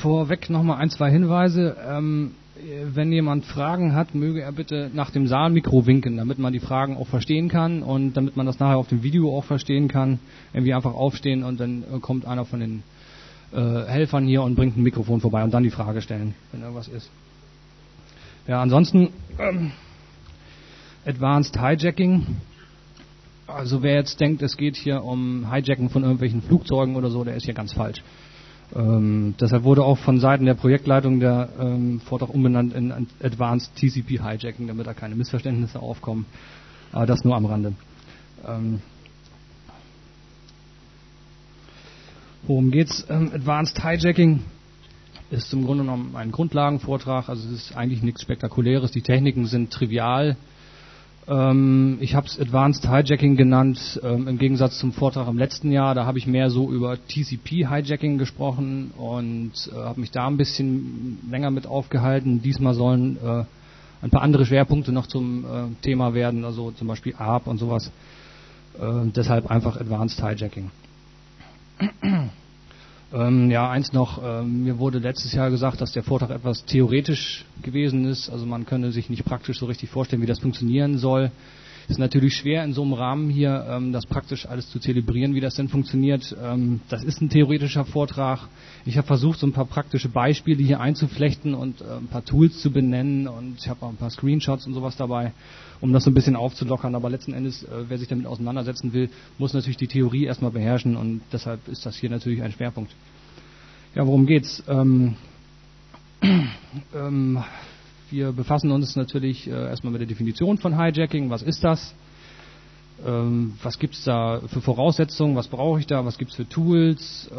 vorweg nochmal ein, zwei Hinweise. Wenn jemand Fragen hat, möge er bitte nach dem Saalmikro winken, damit man die Fragen auch verstehen kann und damit man das nachher auf dem Video auch verstehen kann. Irgendwie einfach aufstehen und dann kommt einer von den Helfern hier und bringt ein Mikrofon vorbei und dann die Frage stellen, wenn irgendwas ist. Ja, ansonsten Advanced Hijacking. Also wer jetzt denkt, es geht hier um Hijacken von irgendwelchen Flugzeugen oder so, der ist hier ganz falsch. Deshalb wurde auch von Seiten der Projektleitung der Vortrag umbenannt in Advanced TCP Hijacking, damit da keine Missverständnisse aufkommen. Aber das nur am Rande. Worum geht's? Advanced Hijacking ist im Grunde genommen ein Grundlagenvortrag. Also es ist eigentlich nichts Spektakuläres. Die Techniken sind trivial. Ich habe es Advanced Hijacking genannt, im Gegensatz zum Vortrag im letzten Jahr. Da habe ich mehr so über TCP-Hijacking gesprochen und habe mich da ein bisschen länger mit aufgehalten. Diesmal sollen ein paar andere Schwerpunkte noch zum Thema werden, also zum Beispiel ARP und sowas. Deshalb einfach Advanced Hijacking. Ja, eins noch, mir wurde letztes Jahr gesagt, dass der Vortrag etwas theoretisch gewesen ist, also man könne sich nicht praktisch so richtig vorstellen, wie das funktionieren soll. Ist natürlich schwer in so einem Rahmen hier, das praktisch alles zu zelebrieren, wie das denn funktioniert. Das ist ein theoretischer Vortrag. Ich habe versucht, so ein paar praktische Beispiele hier einzuflechten und ein paar Tools zu benennen und ich habe auch ein paar Screenshots und sowas dabei, um das so ein bisschen aufzulockern. Aber letzten Endes, wer sich damit auseinandersetzen will, muss natürlich die Theorie erstmal beherrschen und deshalb ist das hier natürlich ein Schwerpunkt. Ja, worum geht's? Wir befassen uns natürlich erstmal mit der Definition von Hijacking. Was ist das? Was gibt es da für Voraussetzungen? Was brauche ich da? Was gibt es für Tools?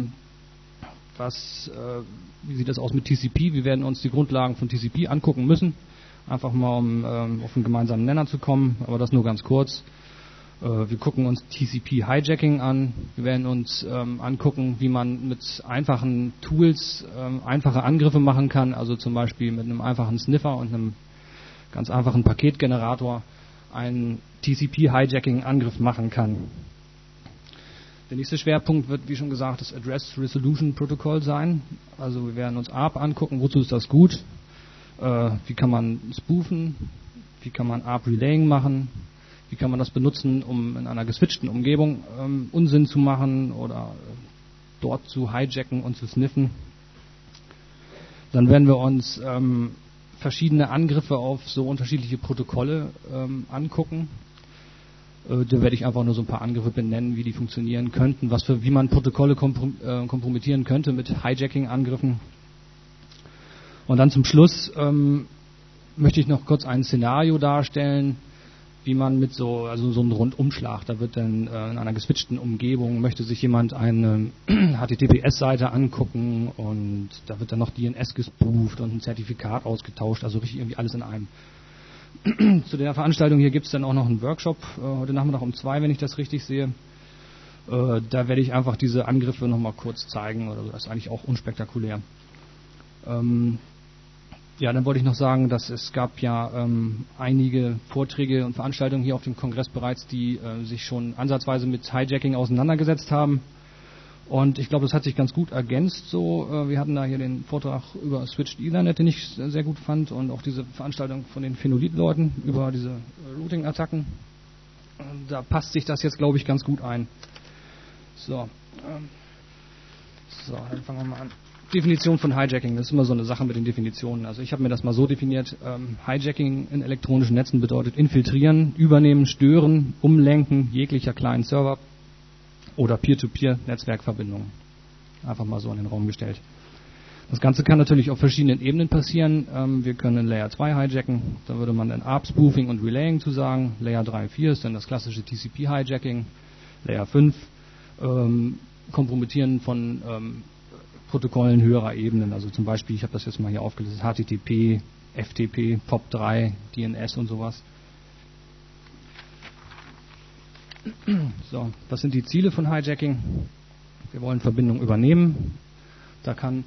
Wie sieht das aus mit TCP? Wir werden uns die Grundlagen von TCP angucken müssen. Einfach mal, um auf einen gemeinsamen Nenner zu kommen. Aber das nur ganz kurz. Wir gucken uns TCP-Hijacking an. Wir werden uns angucken, wie man mit einfachen Tools einfache Angriffe machen kann. Also zum Beispiel mit einem einfachen Sniffer und einem ganz einfachen Paketgenerator einen TCP-Hijacking-Angriff machen kann. Der nächste Schwerpunkt wird, wie schon gesagt, das Address Resolution Protocol sein. Also wir werden uns ARP angucken. Wozu ist das gut? Wie kann man spoofen? Wie kann man ARP-Relaying machen? Wie kann man das benutzen, um in einer geswitchten Umgebung Unsinn zu machen oder dort zu hijacken und zu sniffen? Dann werden wir uns verschiedene Angriffe auf so unterschiedliche Protokolle angucken. Da werde ich einfach nur so ein paar Angriffe benennen, wie die funktionieren könnten, wie man Protokolle kompromittieren könnte mit Hijacking-Angriffen. Und dann zum Schluss möchte ich noch kurz ein Szenario darstellen, wie man mit so einen Rundumschlag, da wird dann in einer geswitchten Umgebung, möchte sich jemand eine HTTPS-Seite angucken und da wird dann noch DNS gespooft und ein Zertifikat ausgetauscht, also richtig irgendwie alles in einem. Zu der Veranstaltung hier gibt es dann auch noch einen Workshop, heute Nachmittag um 2, wenn ich das richtig sehe. Da werde ich einfach diese Angriffe nochmal kurz zeigen, oder das ist eigentlich auch unspektakulär. Ja, dann wollte ich noch sagen, dass es gab ja einige Vorträge und Veranstaltungen hier auf dem Kongress bereits, die sich schon ansatzweise mit Hijacking auseinandergesetzt haben. Und ich glaube, das hat sich ganz gut ergänzt. So, wir hatten da hier den Vortrag über Switched Ethernet, den ich sehr gut fand, und auch diese Veranstaltung von den Phenolith-Leuten über diese Routing-Attacken. Da passt sich das jetzt, glaube ich, ganz gut ein. So, dann fangen wir mal an. Definition von Hijacking, das ist immer so eine Sache mit den Definitionen. Also ich habe mir das mal so definiert, Hijacking in elektronischen Netzen bedeutet infiltrieren, übernehmen, stören, umlenken jeglicher kleinen Server oder Peer-to-Peer-Netzwerkverbindungen. Einfach mal so in den Raum gestellt. Das Ganze kann natürlich auf verschiedenen Ebenen passieren. Wir können in Layer 2 hijacken, da würde man dann ARP-Spoofing und Relaying zu sagen. Layer 3 und 4 ist dann das klassische TCP-Hijacking. Layer 5 Kompromittieren von Protokollen höherer Ebenen, also zum Beispiel, ich habe das jetzt mal hier aufgelistet, HTTP, FTP, POP3, DNS und sowas. So, was sind die Ziele von Hijacking? Wir wollen Verbindungen übernehmen. Da kann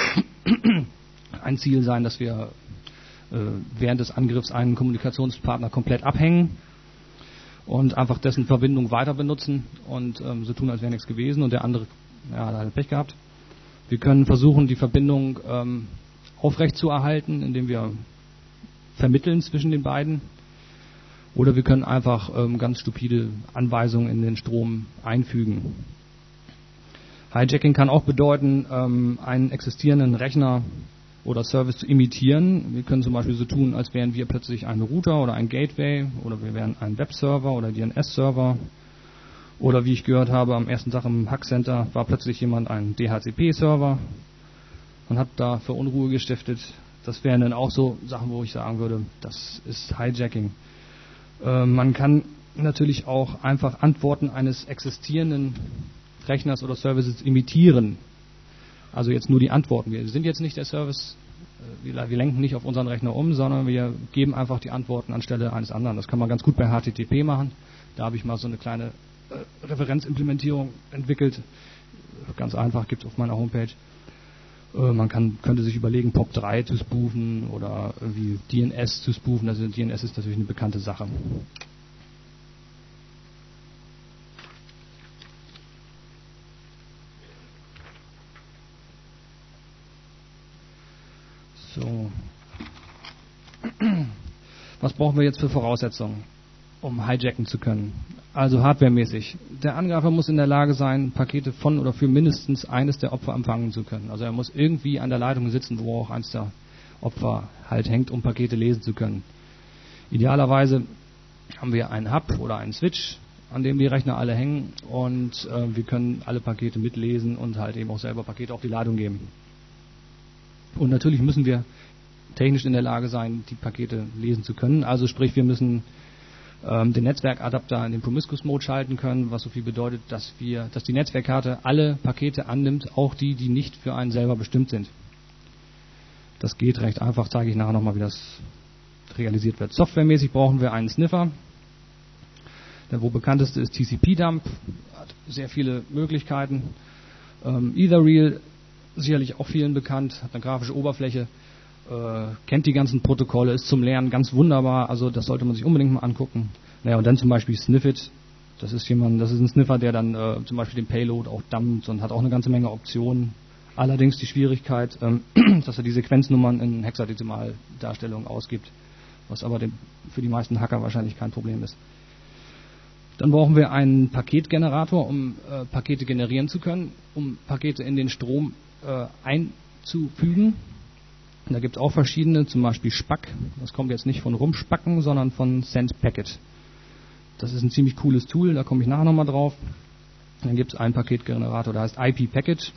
ein Ziel sein, dass wir während des Angriffs einen Kommunikationspartner komplett abhängen und einfach dessen Verbindung weiter benutzen und so tun, als wäre nichts gewesen und der andere, ja, da hat Pech gehabt. Wir können versuchen, die Verbindung aufrechtzuerhalten, indem wir vermitteln zwischen den beiden. Oder wir können einfach ganz stupide Anweisungen in den Strom einfügen. Hijacking kann auch bedeuten, einen existierenden Rechner oder Service zu imitieren. Wir können zum Beispiel so tun, als wären wir plötzlich ein Router oder ein Gateway oder wir wären ein Webserver oder DNS-Server. Oder wie ich gehört habe, am ersten Tag im Hackcenter war plötzlich jemand ein DHCP-Server und hat da für Unruhe gestiftet. Das wären dann auch so Sachen, wo ich sagen würde, das ist Hijacking. Man kann natürlich auch einfach Antworten eines existierenden Rechners oder Services imitieren. Also jetzt nur die Antworten. Wir sind jetzt nicht der Service, wir lenken nicht auf unseren Rechner um, sondern wir geben einfach die Antworten anstelle eines anderen. Das kann man ganz gut bei HTTP machen. Da habe ich mal so eine kleine Referenzimplementierung entwickelt. Ganz einfach, gibt es auf meiner Homepage. Man könnte sich überlegen, POP3 zu spoofen oder irgendwie DNS zu spoofen. Also DNS ist natürlich eine bekannte Sache. So. Was brauchen wir jetzt für Voraussetzungen, um hijacken zu können? Also hardwaremäßig. Der Angreifer muss in der Lage sein, Pakete von oder für mindestens eines der Opfer empfangen zu können. Also er muss irgendwie an der Leitung sitzen, wo auch eins der Opfer halt hängt, um Pakete lesen zu können. Idealerweise haben wir einen Hub oder einen Switch, an dem die Rechner alle hängen und wir können alle Pakete mitlesen und halt eben auch selber Pakete auf die Leitung geben. Und natürlich müssen wir technisch in der Lage sein, die Pakete lesen zu können. Also sprich, wir müssen den Netzwerkadapter in den Promiscuous Mode schalten können, was so viel bedeutet, dass die Netzwerkkarte alle Pakete annimmt, auch die nicht für einen selber bestimmt sind. Das geht recht einfach, zeige ich nachher nochmal, wie das realisiert wird. Softwaremäßig brauchen wir einen Sniffer. Der wohl bekannteste ist TCP-Dump, hat sehr viele Möglichkeiten. Etherreal, sicherlich auch vielen bekannt, hat eine grafische Oberfläche, kennt die ganzen Protokolle, ist zum Lernen ganz wunderbar, also das sollte man sich unbedingt mal angucken. Naja, und dann zum Beispiel Sniffit, das ist ein Sniffer, der dann zum Beispiel den Payload auch dumpt und hat auch eine ganze Menge Optionen. Allerdings die Schwierigkeit, dass er die Sequenznummern in Hexadezimaldarstellung ausgibt, was aber für die meisten Hacker wahrscheinlich kein Problem ist. Dann brauchen wir einen Paketgenerator, um Pakete generieren zu können, um Pakete in den Strom einzufügen. Da gibt es auch verschiedene, zum Beispiel Spack. Das kommt jetzt nicht von Rumspacken, sondern von SendPacket. Das ist ein ziemlich cooles Tool, da komme ich nachher nochmal drauf. Dann gibt es einen Paketgenerator, der heißt IP-Packet.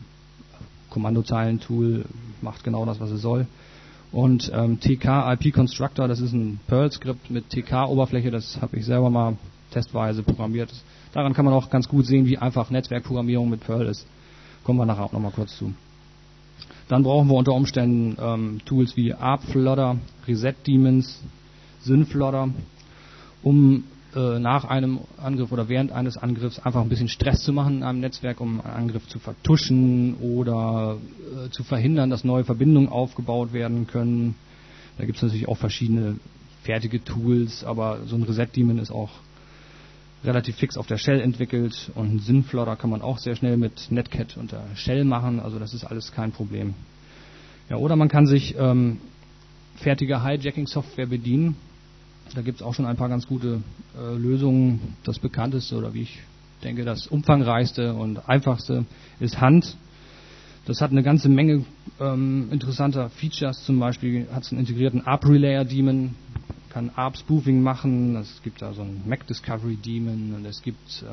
Kommandozeilentool, macht genau das, was es soll. Und TK IP Constructor, das ist ein Perl-Skript mit TK-Oberfläche, das habe ich selber mal testweise programmiert. Daran kann man auch ganz gut sehen, wie einfach Netzwerkprogrammierung mit Perl ist. Kommen wir nachher auch nochmal kurz zu. Dann brauchen wir unter Umständen Tools wie ARP-Flodder, Reset-Daemons, Synflodder, um nach einem Angriff oder während eines Angriffs einfach ein bisschen Stress zu machen in einem Netzwerk, um einen Angriff zu vertuschen oder zu verhindern, dass neue Verbindungen aufgebaut werden können. Da gibt es natürlich auch verschiedene fertige Tools, aber so ein Reset-Daemon ist auch relativ fix auf der Shell entwickelt und einen Synflodder kann man auch sehr schnell mit Netcat und der Shell machen, also das ist alles kein Problem. Ja, oder man kann sich fertige Hijacking-Software bedienen. Da gibt es auch schon ein paar ganz gute Lösungen. Das bekannteste oder wie ich denke, das umfangreichste und einfachste ist Hunt. Das hat eine ganze Menge interessanter Features, zum Beispiel hat es einen integrierten ARP-Relayer-Daemon, kann ARP-Spoofing machen, es gibt da so einen Mac-Discovery-Daemon und es gibt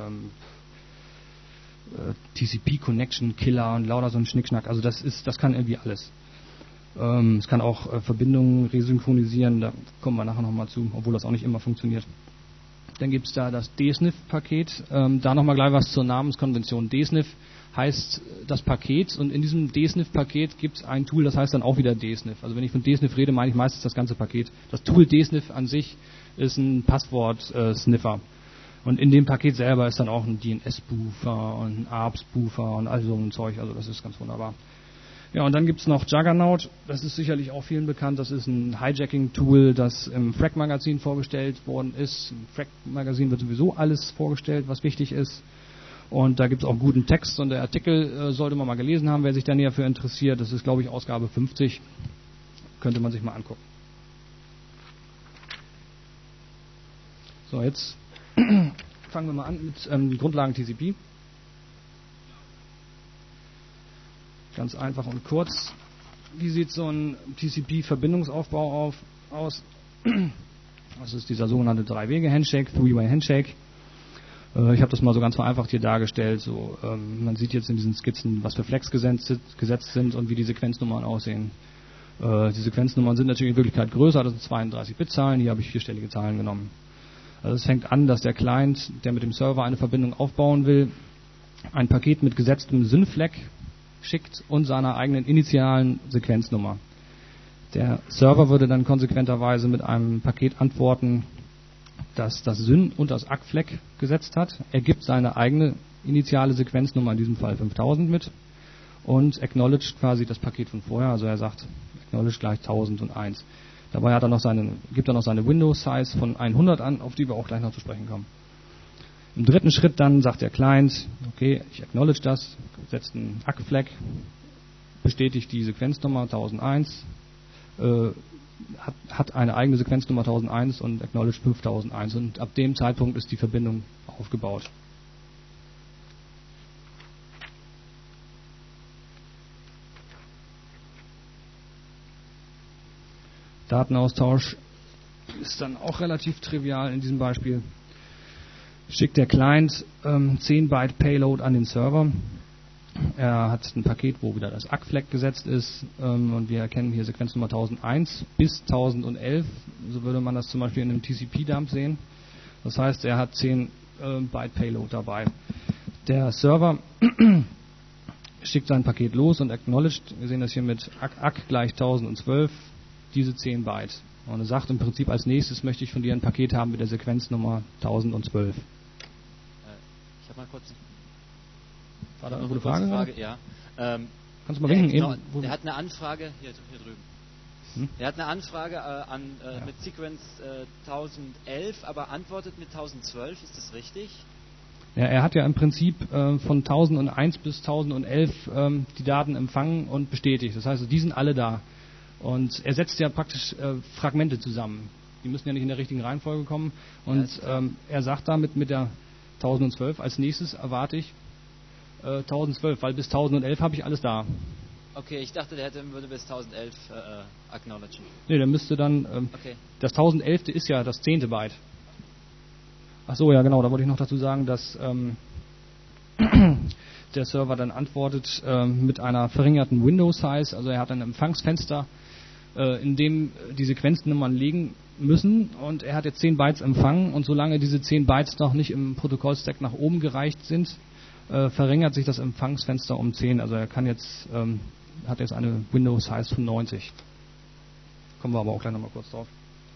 TCP-Connection-Killer und lauter so ein Schnickschnack, also das kann irgendwie alles. Es kann auch Verbindungen resynchronisieren, da kommen wir nachher nochmal zu, obwohl das auch nicht immer funktioniert. Dann gibt es da das DSNF-Paket, da nochmal gleich was zur Namenskonvention. DSNF heißt das Paket und in diesem DSNF-Paket gibt es ein Tool, das heißt dann auch wieder DSNF. Also wenn ich von DSNF rede, meine ich meistens das ganze Paket. Das Tool DSNF an sich ist ein Passwort-Sniffer. Und in dem Paket selber ist dann auch ein DNS-Spoofer und ein ARP-Spoofer und all so ein Zeug, also das ist ganz wunderbar. Ja, und dann gibt es noch Juggernaut, das ist sicherlich auch vielen bekannt, das ist ein Hijacking-Tool, das im Frag-Magazin vorgestellt worden ist. Im Frag-Magazin wird sowieso alles vorgestellt, was wichtig ist. Und da gibt es auch guten Text und der Artikel sollte man mal gelesen haben, wer sich da näher für interessiert. Das ist, glaube ich, Ausgabe 50. Könnte man sich mal angucken. So, jetzt fangen wir mal an mit Grundlagen TCP. Ganz einfach und kurz. Wie sieht so ein TCP-Verbindungsaufbau aus? Das ist dieser sogenannte 3-Wege-Handshake, Three-Way-Handshake. Ich habe das mal so ganz vereinfacht hier dargestellt. So, man sieht jetzt in diesen Skizzen, was für Flags gesetzt sind und wie die Sequenznummern aussehen. Die Sequenznummern sind natürlich in Wirklichkeit größer, das sind 32-Bit-Zahlen. Hier habe ich vierstellige Zahlen genommen. Also es fängt an, dass der Client, der mit dem Server eine Verbindung aufbauen will, ein Paket mit gesetztem SYN-Flag schickt und seiner eigenen initialen Sequenznummer. Der Server würde dann konsequenterweise mit einem Paket antworten, das das SYN und das ACK-Flag gesetzt hat. Er gibt seine eigene initiale Sequenznummer, in diesem Fall 5000 mit, und acknowledged quasi das Paket von vorher. Also er sagt, acknowledge gleich 1001. Dabei gibt er noch seine Window-Size von 100 an, auf die wir auch gleich noch zu sprechen kommen. Im dritten Schritt dann sagt der Client, okay, ich acknowledge das, setzt einen ACK-Flag, bestätigt die Sequenznummer 1001, hat eine eigene Sequenznummer 1001 und acknowledge 5001. Und ab dem Zeitpunkt ist die Verbindung aufgebaut. Datenaustausch ist dann auch relativ trivial in diesem Beispiel. Schickt der Client 10 Byte Payload an den Server. Er hat ein Paket, wo wieder das ACK-Flag gesetzt ist, und wir erkennen hier Sequenznummer 1001 bis 1011. So würde man das zum Beispiel in einem TCP-Dump sehen. Das heißt, er hat 10 Byte Payload dabei. Der Server schickt sein Paket los und acknowledged, wir sehen das hier mit ACK gleich 1012, diese 10 Byte. Und er sagt im Prinzip, als nächstes möchte ich von dir ein Paket haben mit der Sequenznummer 1012. Ich habe mal kurz... War da eine gute Frage? Ja. Kannst du mal winken? Er hat eine Anfrage, hier drüben. Er hat eine Anfrage mit Sequence 1011, aber antwortet mit 1012, ist das richtig? Ja, er hat ja im Prinzip von 1001 bis 1011 die Daten empfangen und bestätigt. Das heißt, die sind alle da. Und er setzt ja praktisch Fragmente zusammen. Die müssen ja nicht in der richtigen Reihenfolge kommen. Und er sagt damit mit der 1012, als nächstes erwarte ich 1012, weil bis 1011 habe ich alles da. Okay, ich dachte, würde bis 1011 acknowledgen. Nee, der müsste dann... okay. Das 1011. ist ja das 10. Byte. Ach so, ja genau, da wollte ich noch dazu sagen, dass der Server dann antwortet mit einer verringerten Window-Size. Also er hat ein Empfangsfenster, in dem die Sequenznummern liegen müssen, und er hat jetzt 10 Bytes empfangen, und solange diese 10 Bytes noch nicht im Protokollstack nach oben gereicht sind, verringert sich das Empfangsfenster um 10. Also er kann jetzt, hat jetzt eine Window-Size von 90. Kommen wir aber auch gleich nochmal kurz drauf.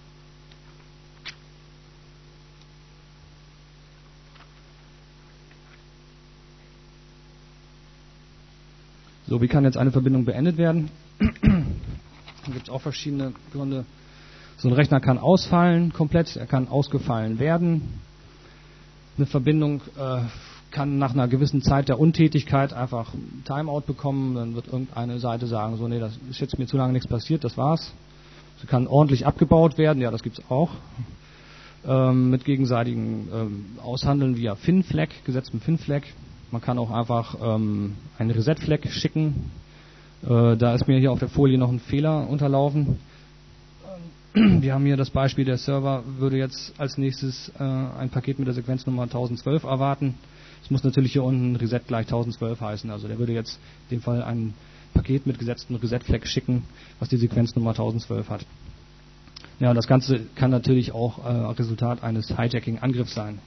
So, wie kann jetzt eine Verbindung beendet werden? Da gibt es auch verschiedene Gründe. So ein Rechner kann ausfallen komplett, er kann ausgefallen werden. Eine Verbindung kann nach einer gewissen Zeit der Untätigkeit einfach Timeout bekommen, dann wird irgendeine Seite sagen, so, nee, das ist jetzt mir zu lange nichts passiert, das war's. Sie kann ordentlich abgebaut werden, ja, das gibt's auch. Mit gegenseitigen Aushandeln via FinFlag, gesetztem FinFlag. Man kann auch einfach einen Reset-Flag schicken. Da ist mir hier auf der Folie noch ein Fehler unterlaufen. Wir haben hier das Beispiel, der Server würde jetzt als nächstes ein Paket mit der Sequenznummer 1012 erwarten. Es muss natürlich hier unten Reset gleich 1012 heißen. Also der würde jetzt in dem Fall ein Paket mit gesetzten Reset-Flag schicken, was die Sequenznummer 1012 hat. Ja, und das Ganze kann natürlich auch Resultat eines Hijacking-Angriffs sein.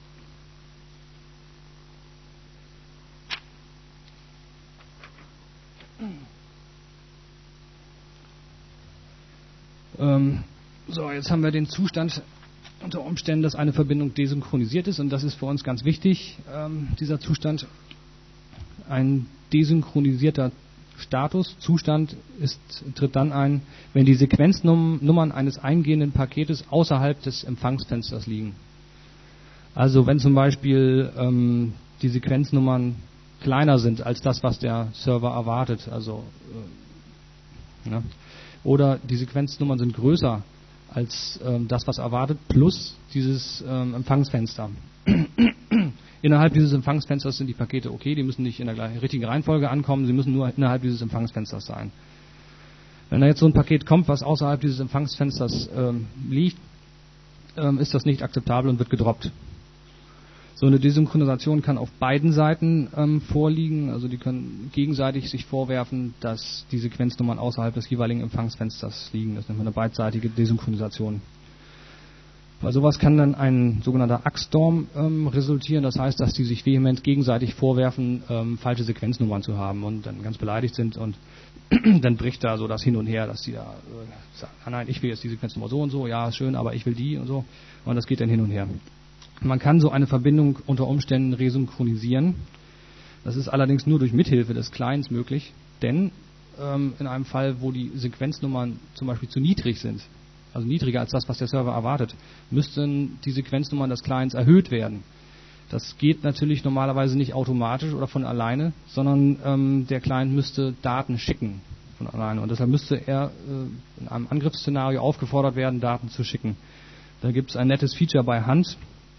So, jetzt haben wir den Zustand unter Umständen, dass eine Verbindung desynchronisiert ist, und das ist für uns ganz wichtig, dieser Zustand. Ein desynchronisierter Zustand tritt dann ein, wenn die Sequenznummern eines eingehenden Paketes außerhalb des Empfangsfensters liegen. Also wenn zum Beispiel die Sequenznummern kleiner sind als das, was der Server erwartet. Also, ne? Oder die Sequenznummern sind größer als das, was erwartet, plus dieses Empfangsfenster. Innerhalb dieses Empfangsfensters sind die Pakete okay, die müssen nicht in der richtigen Reihenfolge ankommen, sie müssen nur innerhalb dieses Empfangsfensters sein. Wenn da jetzt so ein Paket kommt, was außerhalb dieses Empfangsfensters liegt, ist das nicht akzeptabel und wird gedroppt. So eine Desynchronisation kann auf beiden Seiten vorliegen, also die können gegenseitig sich vorwerfen, dass die Sequenznummern außerhalb des jeweiligen Empfangsfensters liegen. Das nennt man eine beidseitige Desynchronisation. Bei sowas kann dann ein sogenannter AX-Storm resultieren, das heißt, dass die sich vehement gegenseitig vorwerfen, falsche Sequenznummern zu haben und dann ganz beleidigt sind und dann bricht da so das hin und her, dass die da sagen, nein, ich will jetzt die Sequenznummer so und so, ja, ist schön, aber ich will die und so, und das geht dann hin und her. Man kann so eine Verbindung unter Umständen resynchronisieren. Das ist allerdings nur durch Mithilfe des Clients möglich, denn in einem Fall, wo die Sequenznummern zum Beispiel zu niedrig sind, also niedriger als das, was der Server erwartet, müssten die Sequenznummern des Clients erhöht werden. Das geht natürlich normalerweise nicht automatisch oder von alleine, sondern der Client müsste Daten schicken von alleine. Und deshalb müsste er in einem Angriffsszenario aufgefordert werden, Daten zu schicken. Da gibt es ein nettes Feature bei Hand.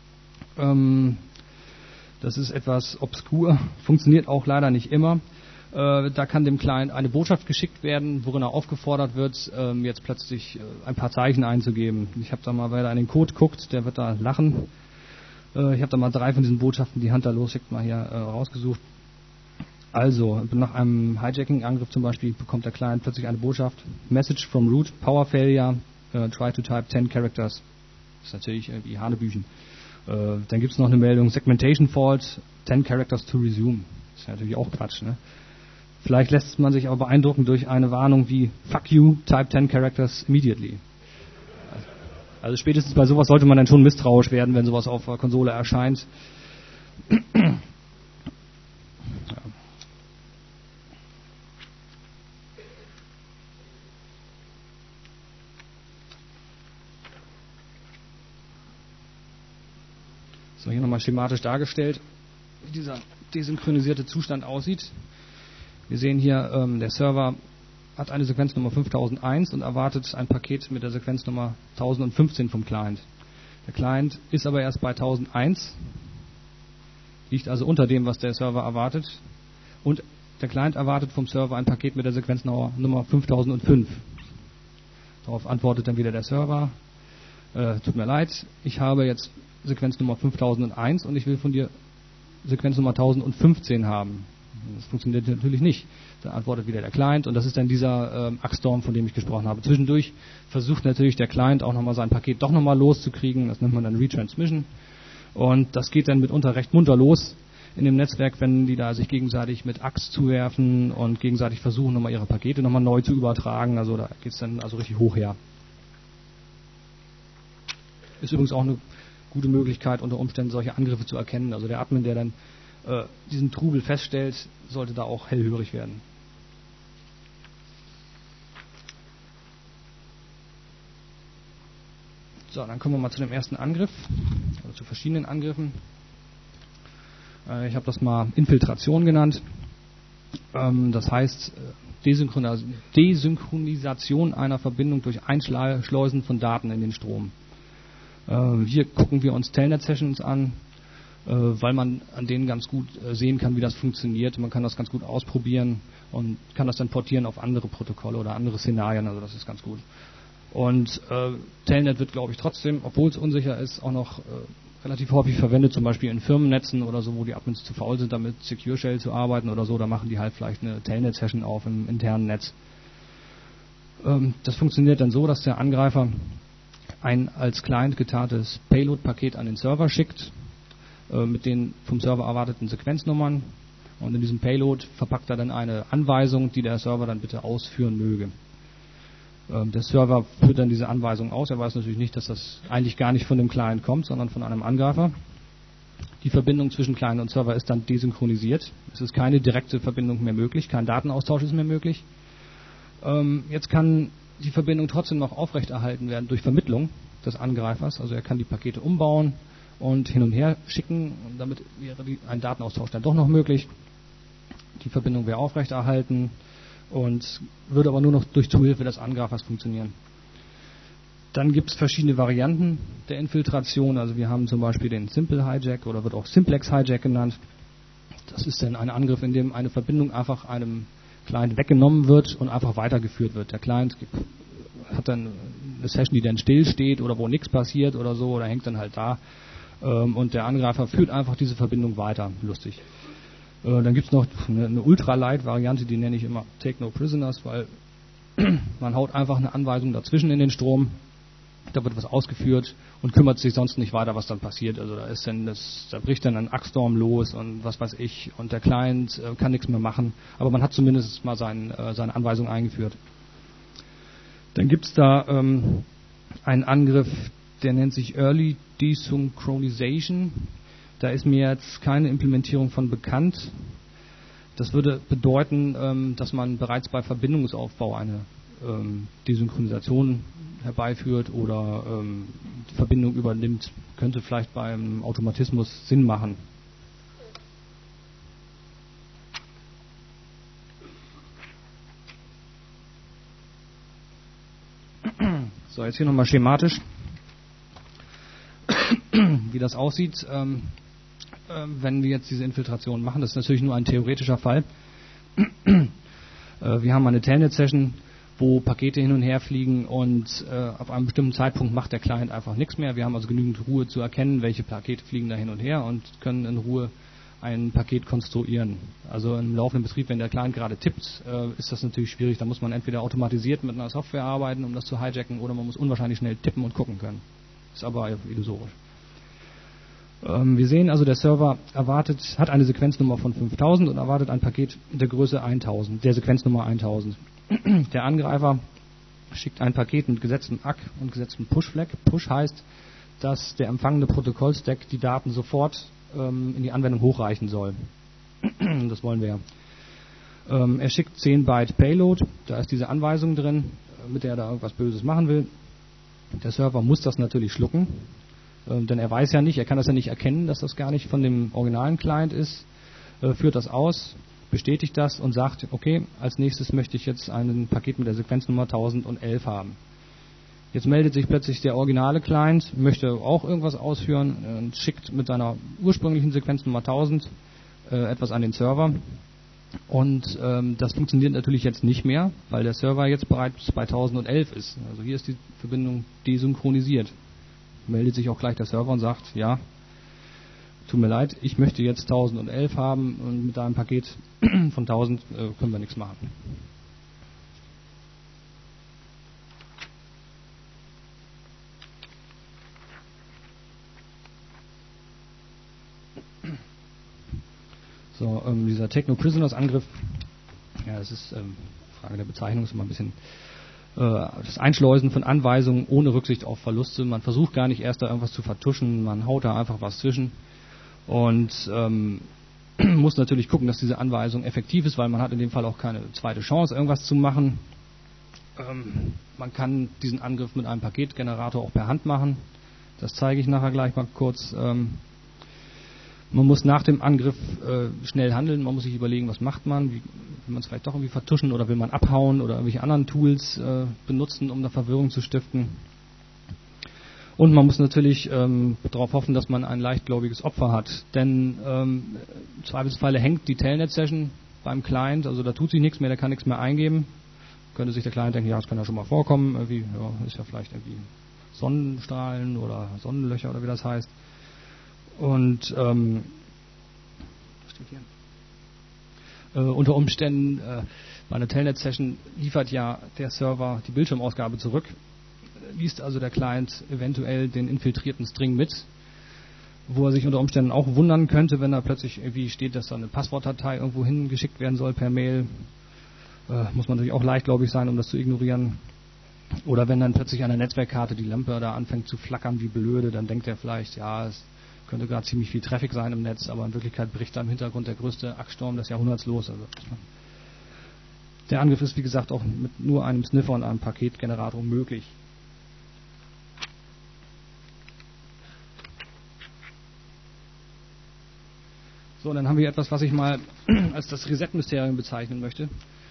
Das ist etwas obskur, funktioniert auch leider nicht immer. Da kann dem Client eine Botschaft geschickt werden, worin er aufgefordert wird, jetzt plötzlich ein paar Zeichen einzugeben. Ich habe da mal, wer da in den Code guckt, der wird da lachen. Ich habe da mal 3 von diesen Botschaften, die Hand da losschickt, mal hier rausgesucht. Also, nach einem Hijacking-Angriff zum Beispiel bekommt der Client plötzlich eine Botschaft. Message from root, power failure, try to type 10 characters. Das ist natürlich irgendwie Hanebüchen. Dann gibt es noch eine Meldung, Segmentation fault, 10 characters to resume. Das ist natürlich auch Quatsch, ne? Vielleicht lässt man sich aber beeindrucken durch eine Warnung wie fuck you, type 10 characters immediately. Also spätestens bei sowas sollte man dann schon misstrauisch werden, wenn sowas auf der Konsole erscheint. Ja. So, hier nochmal schematisch dargestellt, wie dieser desynchronisierte Zustand aussieht. Wir sehen hier, der Server hat eine Sequenznummer 5001 und erwartet ein Paket mit der Sequenznummer 1015 vom Client. Der Client ist aber erst bei 1001, liegt also unter dem, was der Server erwartet. Und der Client erwartet vom Server ein Paket mit der Sequenznummer 5005. Darauf antwortet dann wieder der Server, tut mir leid, ich habe jetzt Sequenznummer 5001 und ich will von dir Sequenznummer 1015 haben. Das funktioniert natürlich nicht. Da antwortet wieder der Client und das ist dann dieser AX-Storm, von dem ich gesprochen habe. Zwischendurch versucht natürlich der Client auch nochmal sein Paket doch nochmal loszukriegen. Das nennt man dann Retransmission. Und das geht dann mitunter recht munter los in dem Netzwerk, wenn die da sich gegenseitig mit AX zuwerfen und gegenseitig versuchen, nochmal ihre Pakete nochmal neu zu übertragen. Also da geht es dann also richtig hoch her. Ist übrigens auch eine gute Möglichkeit, unter Umständen solche Angriffe zu erkennen. Also der Admin, der dann diesen Trubel feststellt, sollte da auch hellhörig werden. So, dann kommen wir mal zu dem ersten Angriff, oder zu verschiedenen Angriffen. Ich habe das mal Infiltration genannt. Das heißt Desynchronisation einer Verbindung durch Einschleusen von Daten in den Strom. Hier gucken wir uns Telnet-Sessions an, weil man an denen ganz gut sehen kann, wie das funktioniert. Man kann das ganz gut ausprobieren und kann das dann portieren auf andere Protokolle oder andere Szenarien, also das ist ganz gut. Und Telnet wird, glaube ich, trotzdem, obwohl es unsicher ist, auch noch relativ häufig verwendet, zum Beispiel in Firmennetzen oder so, wo die Admins zu faul sind, damit Secure Shell zu arbeiten oder so, da machen die halt vielleicht eine Telnet-Session auf im internen Netz. Das funktioniert dann so, dass der Angreifer ein als Client getarntes Payload-Paket an den Server schickt, mit den vom Server erwarteten Sequenznummern, und in diesem Payload verpackt er dann eine Anweisung, die der Server dann bitte ausführen möge. Der Server führt dann diese Anweisung aus, er weiß natürlich nicht, dass das eigentlich gar nicht von dem Client kommt, sondern von einem Angreifer. Die Verbindung zwischen Client und Server ist dann desynchronisiert, es ist keine direkte Verbindung mehr möglich, kein Datenaustausch ist mehr möglich. Jetzt kann die Verbindung trotzdem noch aufrechterhalten werden durch Vermittlung des Angreifers, also er kann die Pakete umbauen und hin und her schicken. Und damit wäre ein Datenaustausch dann doch noch möglich. Die Verbindung wäre aufrechterhalten und würde aber nur noch durch Zuhilfe des Angreifers funktionieren. Dann gibt es verschiedene Varianten der Infiltration. Also wir haben zum Beispiel den Simple Hijack oder wird auch Simplex Hijack genannt. Das ist dann ein Angriff, in dem eine Verbindung einfach einem Client weggenommen wird und einfach weitergeführt wird. Der Client hat dann eine Session, die dann still steht oder wo nichts passiert oder so, oder hängt dann halt da. Und der Angreifer führt einfach diese Verbindung weiter. Lustig. Dann gibt es noch eine Ultralight-Variante, die nenne ich immer Take No Prisoners, weil man haut einfach eine Anweisung dazwischen in den Strom, da wird was ausgeführt und kümmert sich sonst nicht weiter, was dann passiert. Also da bricht dann ein Axstorm los und was weiß ich, und der Client kann nichts mehr machen, aber man hat zumindest mal seine Anweisung eingeführt. Dann gibt es da einen Angriff, der nennt sich Early Desynchronization. Da ist mir jetzt keine Implementierung von bekannt. Das würde bedeuten, dass man bereits bei Verbindungsaufbau eine Desynchronisation herbeiführt oder die Verbindung übernimmt. Könnte vielleicht beim Automatismus Sinn machen. So, jetzt hier nochmal schematisch, wie das aussieht. Wenn wir jetzt diese Infiltration machen, das ist natürlich nur ein theoretischer Fall. Wir haben eine Telnet-Session, wo Pakete hin und her fliegen und auf einem bestimmten Zeitpunkt macht der Client einfach nichts mehr. Wir haben also genügend Ruhe zu erkennen, welche Pakete fliegen da hin und her und können in Ruhe ein Paket konstruieren. Also im laufenden Betrieb, wenn der Client gerade tippt, ist das natürlich schwierig. Da muss man entweder automatisiert mit einer Software arbeiten, um das zu hijacken, oder man muss unwahrscheinlich schnell tippen und gucken können. Ist aber illusorisch. Wir sehen also, der Server hat eine Sequenznummer von 5000 und erwartet ein Paket der Größe 1000, der Sequenznummer 1000. Der Angreifer schickt ein Paket mit gesetztem ACK und gesetztem Push-Flag. Push heißt, dass der empfangene Protokollstack die Daten sofort in die Anwendung hochreichen soll. Das wollen wir ja. Er schickt 10 Byte Payload, da ist diese Anweisung drin, mit der er da irgendwas Böses machen will. Der Server muss das natürlich schlucken. Denn er weiß ja nicht, er kann das ja nicht erkennen, dass das gar nicht von dem originalen Client ist, führt das aus, bestätigt das und sagt, okay, als nächstes möchte ich jetzt ein Paket mit der Sequenznummer 1011 haben. Jetzt meldet sich plötzlich der originale Client, möchte auch irgendwas ausführen und schickt mit seiner ursprünglichen Sequenznummer 1000 etwas an den Server. Und das funktioniert natürlich jetzt nicht mehr, weil der Server jetzt bereits bei 1011 ist. Also hier ist die Verbindung desynchronisiert. Meldet sich auch gleich der Server und sagt, ja, tut mir leid, ich möchte jetzt 1011 haben und mit einem Paket von 1000 können wir nichts machen. So, dieser Take-No-Prisoners-Angriff, ja, das ist Frage der Bezeichnung, ist immer ein bisschen das Einschleusen von Anweisungen ohne Rücksicht auf Verluste. Man versucht gar nicht erst da irgendwas zu vertuschen, man haut da einfach was zwischen und muss natürlich gucken, dass diese Anweisung effektiv ist, weil man hat in dem Fall auch keine zweite Chance, irgendwas zu machen. Man kann diesen Angriff mit einem Paketgenerator auch per Hand machen. Das zeige ich nachher gleich mal kurz. Man muss nach dem Angriff schnell handeln, man muss sich überlegen, was macht man, will man es vielleicht doch irgendwie vertuschen oder will man abhauen oder irgendwelche anderen Tools benutzen, um da Verwirrung zu stiften. Und man muss natürlich darauf hoffen, dass man ein leichtgläubiges Opfer hat, denn im Zweifelsfalle hängt die Telnet-Session beim Client, also da tut sich nichts mehr, der kann nichts mehr eingeben. Könnte sich der Client denken, ja, das kann ja schon mal vorkommen, irgendwie, ja, ist ja vielleicht irgendwie Sonnenstrahlen oder Sonnenlöcher oder wie das heißt. Und unter Umständen bei einer Telnet-Session liefert ja der Server die Bildschirmausgabe zurück, liest also der Client eventuell den infiltrierten String mit, wo er sich unter Umständen auch wundern könnte, wenn da plötzlich irgendwie steht, dass da eine Passwortdatei irgendwo hingeschickt werden soll per Mail. Muss man natürlich auch leichtgläubig sein, um das zu ignorieren. Oder wenn dann plötzlich an der Netzwerkkarte die Lampe da anfängt zu flackern wie blöde, dann denkt er vielleicht, ja, es könnte gerade ziemlich viel Traffic sein im Netz, aber in Wirklichkeit bricht da im Hintergrund der größte Axtsturm des Jahrhunderts los. Also der Angriff ist, wie gesagt, auch mit nur einem Sniffer und einem Paketgenerator möglich. So, dann haben wir etwas, was ich mal als das Reset-Mysterium bezeichnen möchte.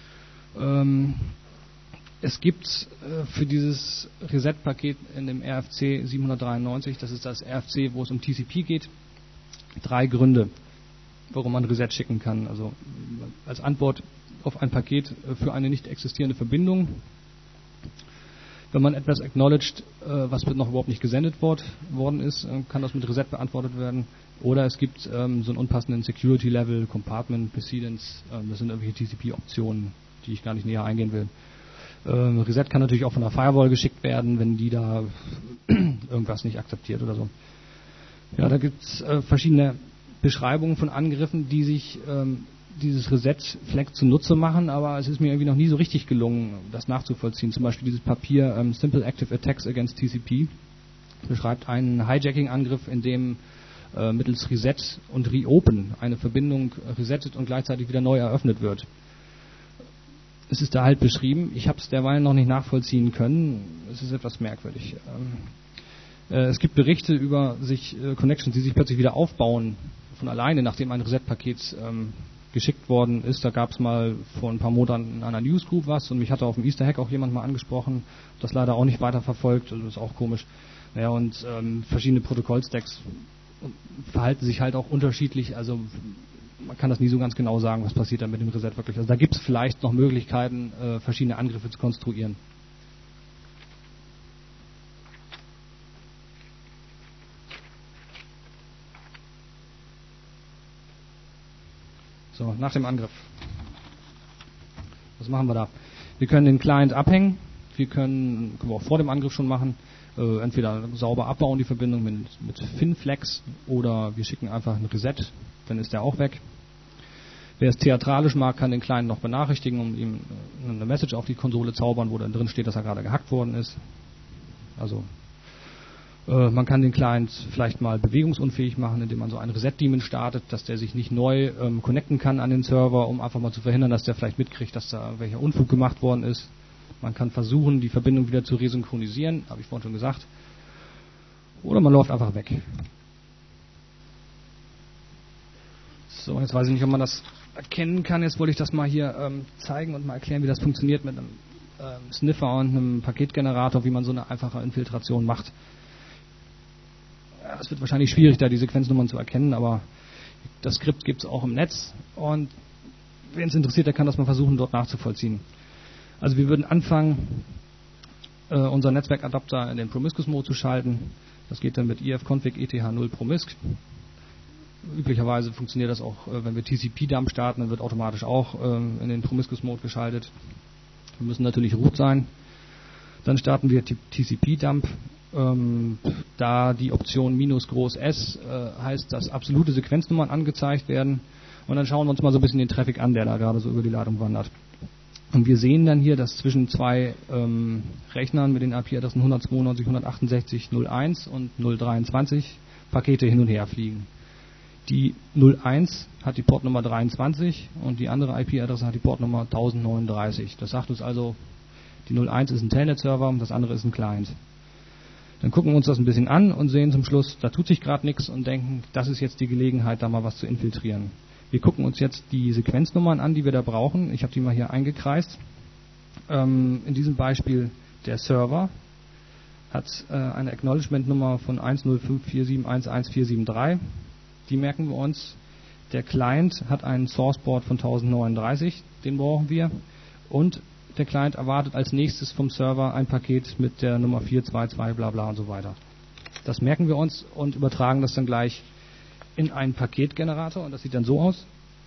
Es gibt für dieses Reset-Paket in dem RFC 793, das ist das RFC, wo es um TCP geht, 3 Gründe, warum man Reset schicken kann. Also als Antwort auf ein Paket für eine nicht existierende Verbindung. Wenn man etwas acknowledged, was noch überhaupt nicht gesendet worden ist, kann das mit Reset beantwortet werden. Oder es gibt so einen unpassenden Security-Level, Compartment, Precedence, das sind irgendwelche TCP-Optionen, die ich gar nicht näher eingehen will. Reset kann natürlich auch von der Firewall geschickt werden, wenn die da irgendwas nicht akzeptiert oder so. Ja, da gibt es verschiedene Beschreibungen von Angriffen, die sich dieses Reset-Flag zunutze machen, aber es ist mir irgendwie noch nie so richtig gelungen, das nachzuvollziehen. Zum Beispiel dieses Papier Simple Active Attacks Against TCP beschreibt einen Hijacking-Angriff, in dem mittels Reset und Reopen eine Verbindung resettet und gleichzeitig wieder neu eröffnet wird. Es ist da halt beschrieben. Ich habe es derweil noch nicht nachvollziehen können. Es ist etwas merkwürdig. Es gibt Berichte über Connections, die sich plötzlich wieder aufbauen von alleine, nachdem ein Reset-Paket geschickt worden ist. Da gab es mal vor ein paar Monaten in einer Newsgroup was und mich hatte auf dem Easter Hack auch jemand mal angesprochen. Das leider auch nicht weiter verfolgt, also das ist auch komisch. Ja, und verschiedene Protokollstacks verhalten sich halt auch unterschiedlich, also man kann das nie so ganz genau sagen, was passiert da mit dem Reset wirklich. Also da gibt es vielleicht noch Möglichkeiten, verschiedene Angriffe zu konstruieren. So, nach dem Angriff. Was machen wir da? Wir können den Client abhängen. Können wir auch vor dem Angriff schon machen. Entweder sauber abbauen die Verbindung mit FinFlex oder wir schicken einfach ein Reset, dann ist der auch weg. Wer es theatralisch mag, kann den Client noch benachrichtigen, um ihm eine Message auf die Konsole zaubern, wo dann drin steht, dass er gerade gehackt worden ist. Also man kann den Client vielleicht mal bewegungsunfähig machen, indem man so einen Reset-Daemon startet, dass der sich nicht neu connecten kann an den Server, um einfach mal zu verhindern, dass der vielleicht mitkriegt, dass da welcher Unfug gemacht worden ist. Man kann versuchen, die Verbindung wieder zu resynchronisieren, habe ich vorhin schon gesagt. Oder man läuft einfach weg. So, jetzt weiß ich nicht, ob man das erkennen kann. Jetzt wollte ich das mal hier zeigen und mal erklären, wie das funktioniert mit einem Sniffer und einem Paketgenerator, wie man so eine einfache Infiltration macht. Ja, es wird wahrscheinlich schwierig, da die Sequenznummern zu erkennen, aber das Skript gibt es auch im Netz und wen es interessiert, der kann das mal versuchen, dort nachzuvollziehen. Also wir würden anfangen, unseren Netzwerkadapter in den Promiscuous-Mode zu schalten. Das geht dann mit ifconfig eth0 promisc. Üblicherweise funktioniert das auch, wenn wir TCP-Dump starten, dann wird automatisch auch in den Promiscuous-Mode geschaltet. Wir müssen natürlich root sein. Dann starten wir TCP-Dump. Da die Option -S heißt, dass absolute Sequenznummern angezeigt werden. Und dann schauen wir uns mal so ein bisschen den Traffic an, der da gerade so über die Leitung wandert. Und wir sehen dann hier, dass zwischen zwei Rechnern mit den IP-Adressen 192.168.01 und 0.23 Pakete hin und her fliegen. Die 01 hat die Portnummer 23 und die andere IP-Adresse hat die Portnummer 1039. Das sagt uns also, die 01 ist ein Telnet-Server und das andere ist ein Client. Dann gucken wir uns das ein bisschen an und sehen zum Schluss, da tut sich gerade nichts und denken, das ist jetzt die Gelegenheit, da mal was zu infiltrieren. Wir gucken uns jetzt die Sequenznummern an, die wir da brauchen. Ich habe die mal hier eingekreist. In diesem Beispiel der Server hat eine Acknowledgement-Nummer von 10547111473. Die merken wir uns. Der Client hat einen Source-Port von 1039, den brauchen wir. Und der Client erwartet als nächstes vom Server ein Paket mit der Nummer 422, bla bla und so weiter. Das merken wir uns und übertragen das dann gleich in einen Paketgenerator und das sieht dann so aus.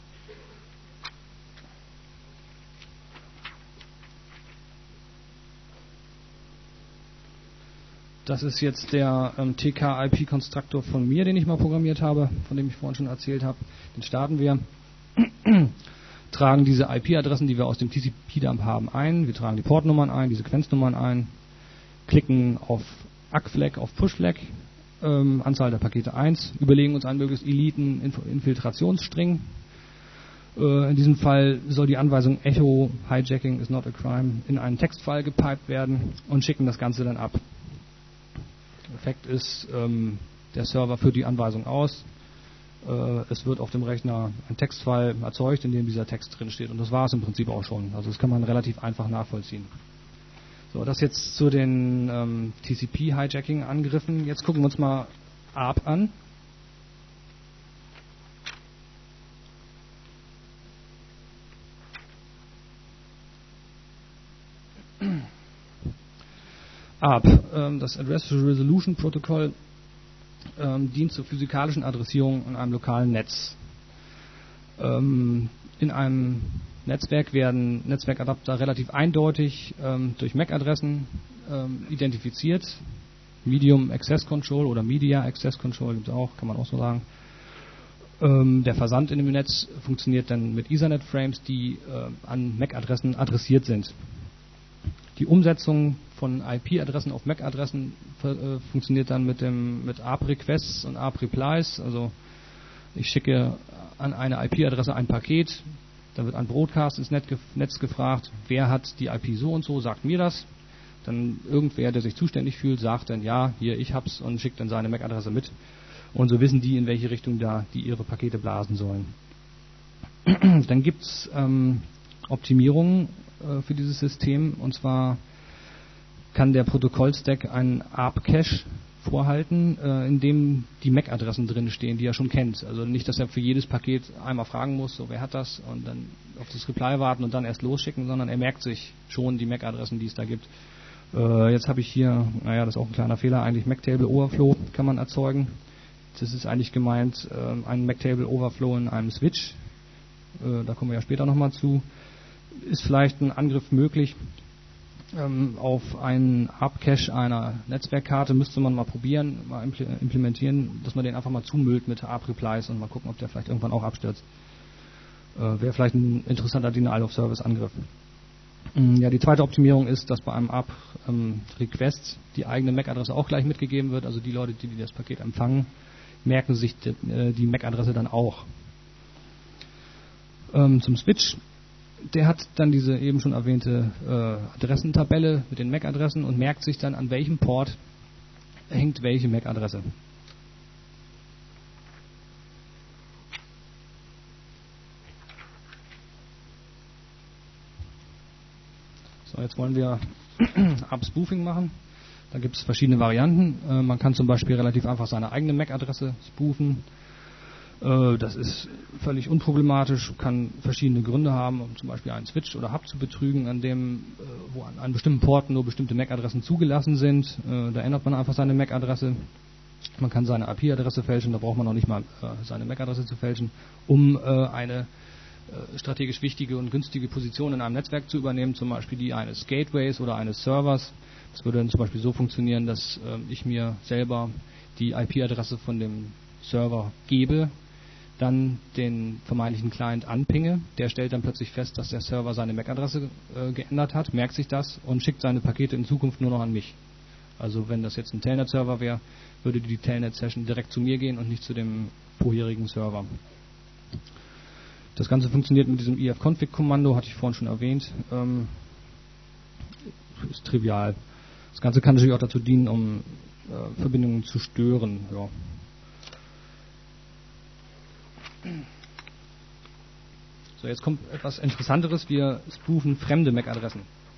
Das ist jetzt der TK-IP-Konstruktor von mir, den ich mal programmiert habe, von dem ich vorhin schon erzählt habe. Den starten wir, tragen diese IP-Adressen, die wir aus dem TCP-Dump haben, ein. Wir tragen die Portnummern ein, die Sequenznummern ein, klicken auf ACK-Flag, auf Push-Flag, Anzahl der Pakete 1, überlegen uns einen möglichst eliten Infiltrationsstring. In diesem Fall soll die Anweisung Echo Hijacking is not a crime in einen Textfile gepiped werden und schicken das Ganze dann ab. Effekt ist, der Server führt die Anweisung aus, es wird auf dem Rechner ein Textfile erzeugt, in dem dieser Text drin steht. Und das war es im Prinzip auch schon. Also das kann man relativ einfach nachvollziehen. So, das jetzt zu den TCP-Hijacking-Angriffen. Jetzt gucken wir uns mal ARP an. ARP, das Address Resolution Protocol, dient zur physikalischen Adressierung in einem lokalen Netz. In einem Netzwerk werden Netzwerkadapter relativ eindeutig durch MAC-Adressen identifiziert. Medium Access Control oder Media Access Control gibt es auch, kann man auch so sagen. Der Versand in dem Netz funktioniert dann mit Ethernet-Frames, die an MAC-Adressen adressiert sind. Die Umsetzung von IP-Adressen auf MAC-Adressen funktioniert dann mit ARP-Requests und ARP-Replies. Also ich schicke an eine IP-Adresse ein Paket, da wird ein Broadcast ins Netz gefragt, wer hat die IP so und so, sagt mir das. Dann irgendwer, der sich zuständig fühlt, sagt dann, ja, hier, ich hab's, und schickt dann seine MAC-Adresse mit. Und so wissen die, in welche Richtung die ihre Pakete blasen sollen. Dann gibt's Optimierungen für dieses System, und zwar kann der Protokollstack einen ARP-Cache vorhalten, in dem die MAC-Adressen drin stehen, die er schon kennt. Also nicht, dass er für jedes Paket einmal fragen muss, so wer hat das, und dann auf das Reply warten und dann erst losschicken, sondern er merkt sich schon die MAC-Adressen, die es da gibt. Jetzt habe ich hier, das ist auch ein kleiner Fehler, eigentlich MAC-Table Overflow kann man erzeugen. Das ist eigentlich gemeint, ein MAC-Table Overflow in einem Switch. Da kommen wir ja später nochmal zu. Ist vielleicht ein Angriff möglich. Auf einen ARP-Cache einer Netzwerkkarte müsste man mal probieren, mal implementieren, dass man den einfach mal zumüllt mit ARP-Replies und mal gucken, ob der vielleicht irgendwann auch abstürzt. Wäre vielleicht ein interessanter Denial-of-Service-Angriff. Ja, die zweite Optimierung ist, dass bei einem ARP-Request die eigene MAC-Adresse auch gleich mitgegeben wird. Also die Leute, die das Paket empfangen, merken sich die MAC-Adresse dann auch. Zum Switch. Der hat dann diese eben schon erwähnte Adressentabelle mit den MAC-Adressen und merkt sich dann, an welchem Port hängt welche MAC-Adresse. So, jetzt wollen wir ARP-Spoofing machen. Da gibt es verschiedene Varianten. Man kann zum Beispiel relativ einfach seine eigene MAC-Adresse spoofen. Das ist völlig unproblematisch, kann verschiedene Gründe haben, um zum Beispiel einen Switch oder Hub zu betrügen, wo an einem bestimmten Port nur bestimmte MAC-Adressen zugelassen sind. Da ändert man einfach seine MAC-Adresse. Man kann seine IP-Adresse fälschen, da braucht man noch nicht mal seine MAC-Adresse zu fälschen, um eine strategisch wichtige und günstige Position in einem Netzwerk zu übernehmen, zum Beispiel die eines Gateways oder eines Servers. Das würde dann zum Beispiel so funktionieren, dass ich mir selber die IP-Adresse von dem Server gebe, dann den vermeintlichen Client anpinge, der stellt dann plötzlich fest, dass der Server seine MAC-Adresse geändert hat, merkt sich das und schickt seine Pakete in Zukunft nur noch an mich. Also wenn das jetzt ein Telnet-Server wäre, würde die Telnet-Session direkt zu mir gehen und nicht zu dem vorherigen Server. Das Ganze funktioniert mit diesem ifconfig-Kommando, hatte ich vorhin schon erwähnt. Ist trivial. Das Ganze kann natürlich auch dazu dienen, um Verbindungen zu stören. Ja. So, jetzt kommt etwas Interessanteres. Wir spoofen fremde MAC-Adressen.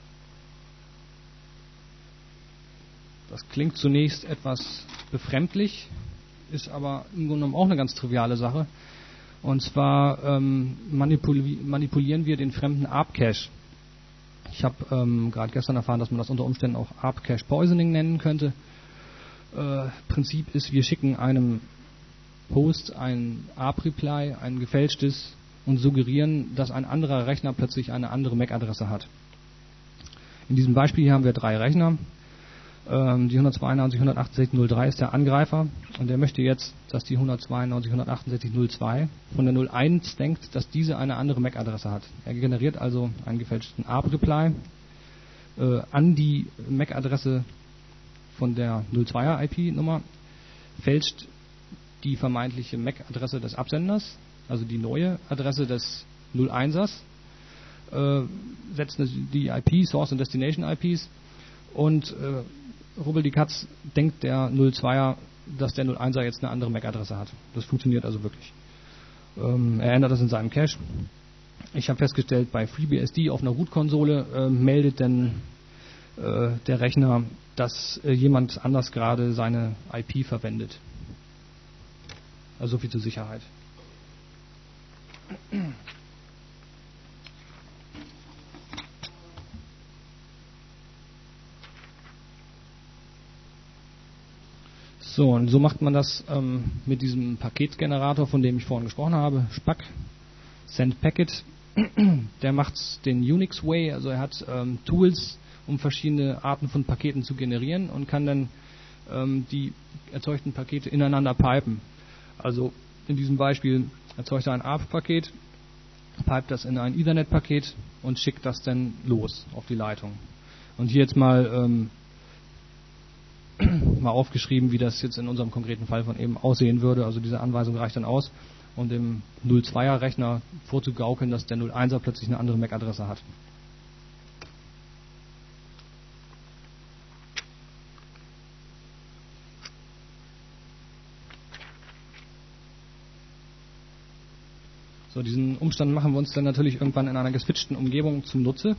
Das klingt zunächst etwas befremdlich, ist aber im Grunde genommen auch eine ganz triviale Sache. Und zwar manipulieren wir den fremden ARP-Cache. Ich habe gerade gestern erfahren, dass man das unter Umständen auch ARP-Cache-Poisoning nennen könnte. Prinzip ist, wir schicken einem Host ein ARP-Reply, ein gefälschtes, und suggerieren, dass ein anderer Rechner plötzlich eine andere MAC-Adresse hat. In diesem Beispiel hier haben wir 3 Rechner. Die 192.168.03 ist der Angreifer, und der möchte jetzt, dass die 192.168.02 von der 01 denkt, dass diese eine andere MAC-Adresse hat. Er generiert also einen gefälschten ARP-Reply an die MAC-Adresse von der 02er IP-Nummer, fälscht die vermeintliche MAC-Adresse des Absenders, also die neue Adresse des 01ers, setzt die IP, Source und Destination IPs, und rubbel die Katz denkt der 02er, dass der 01er jetzt eine andere MAC-Adresse hat. Das funktioniert also wirklich. Er ändert das in seinem Cache. Ich habe festgestellt, bei FreeBSD auf einer Root-Konsole meldet dann der Rechner, dass jemand anders gerade seine IP verwendet. Also so viel zur Sicherheit. So, und so macht man das mit diesem Paketgenerator, von dem ich vorhin gesprochen habe, SPAC, Send Packet. Der macht den Unix Way, also er hat Tools, um verschiedene Arten von Paketen zu generieren und kann dann die erzeugten Pakete ineinander pipen. Also in diesem Beispiel erzeugt er ein ARP-Paket, pipet das in ein Ethernet-Paket und schickt das dann los auf die Leitung. Und hier jetzt mal aufgeschrieben, wie das jetzt in unserem konkreten Fall von eben aussehen würde. Also diese Anweisung reicht dann aus, um dem 02er Rechner vorzugaukeln, dass der 01er plötzlich eine andere MAC-Adresse hat. So, diesen Umstand machen wir uns dann natürlich irgendwann in einer geswitchten Umgebung zum Nutze.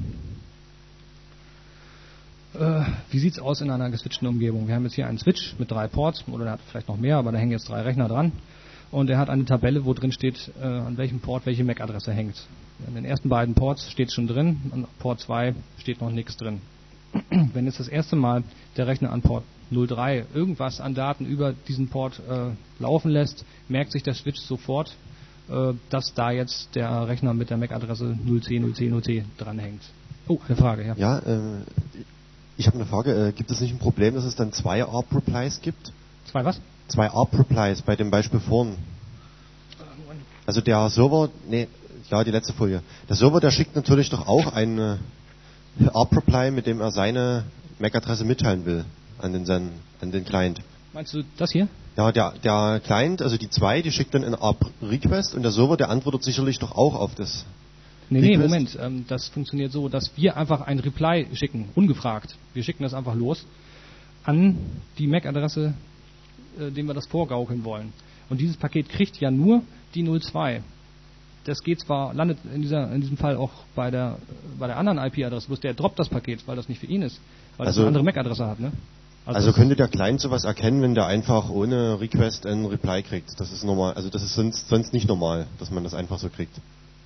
Wie sieht es aus in einer geswitchten Umgebung? Wir haben jetzt hier einen Switch mit 3 Ports, oder der hat vielleicht noch mehr, aber da hängen jetzt 3 Rechner dran. Und er hat eine Tabelle, wo drin steht, an welchem Port welche MAC-Adresse hängt. In den ersten beiden Ports steht es schon drin, an Port 2 steht noch nichts drin. Wenn jetzt das erste Mal der Rechner an Port 03 irgendwas an Daten über diesen Port laufen lässt, merkt sich der Switch sofort, dass da jetzt der Rechner mit der MAC-Adresse 0C dranhängt. Oh, eine Frage, ja. Ja, ich habe eine Frage. Gibt es nicht ein Problem, dass es dann 2 ARP-Replies gibt? 2 was? 2 ARP-Replies bei dem Beispiel vorn. Also der Server, die letzte Folie. Der Server, der schickt natürlich doch auch einen ARP-Reply, mit dem er seine MAC-Adresse mitteilen will an den Client. Meinst du das hier? Ja, der Client, also die 2, die schickt dann einen ARP-Request und der Server, der antwortet sicherlich doch auch auf das. Nee, Moment. Das funktioniert so, dass wir einfach ein Reply schicken, ungefragt. Wir schicken das einfach los an die MAC-Adresse, dem wir das vorgaukeln wollen. Und dieses Paket kriegt ja nur die 02. Das geht zwar, landet in diesem Fall auch bei der anderen IP-Adresse, bloß der droppt das Paket, weil das nicht für ihn ist, weil das eine andere MAC-Adresse hat, ne? Also könnte der Client sowas erkennen, wenn der einfach ohne Request einen Reply kriegt. Das ist normal. Also das ist sonst nicht normal, dass man das einfach so kriegt.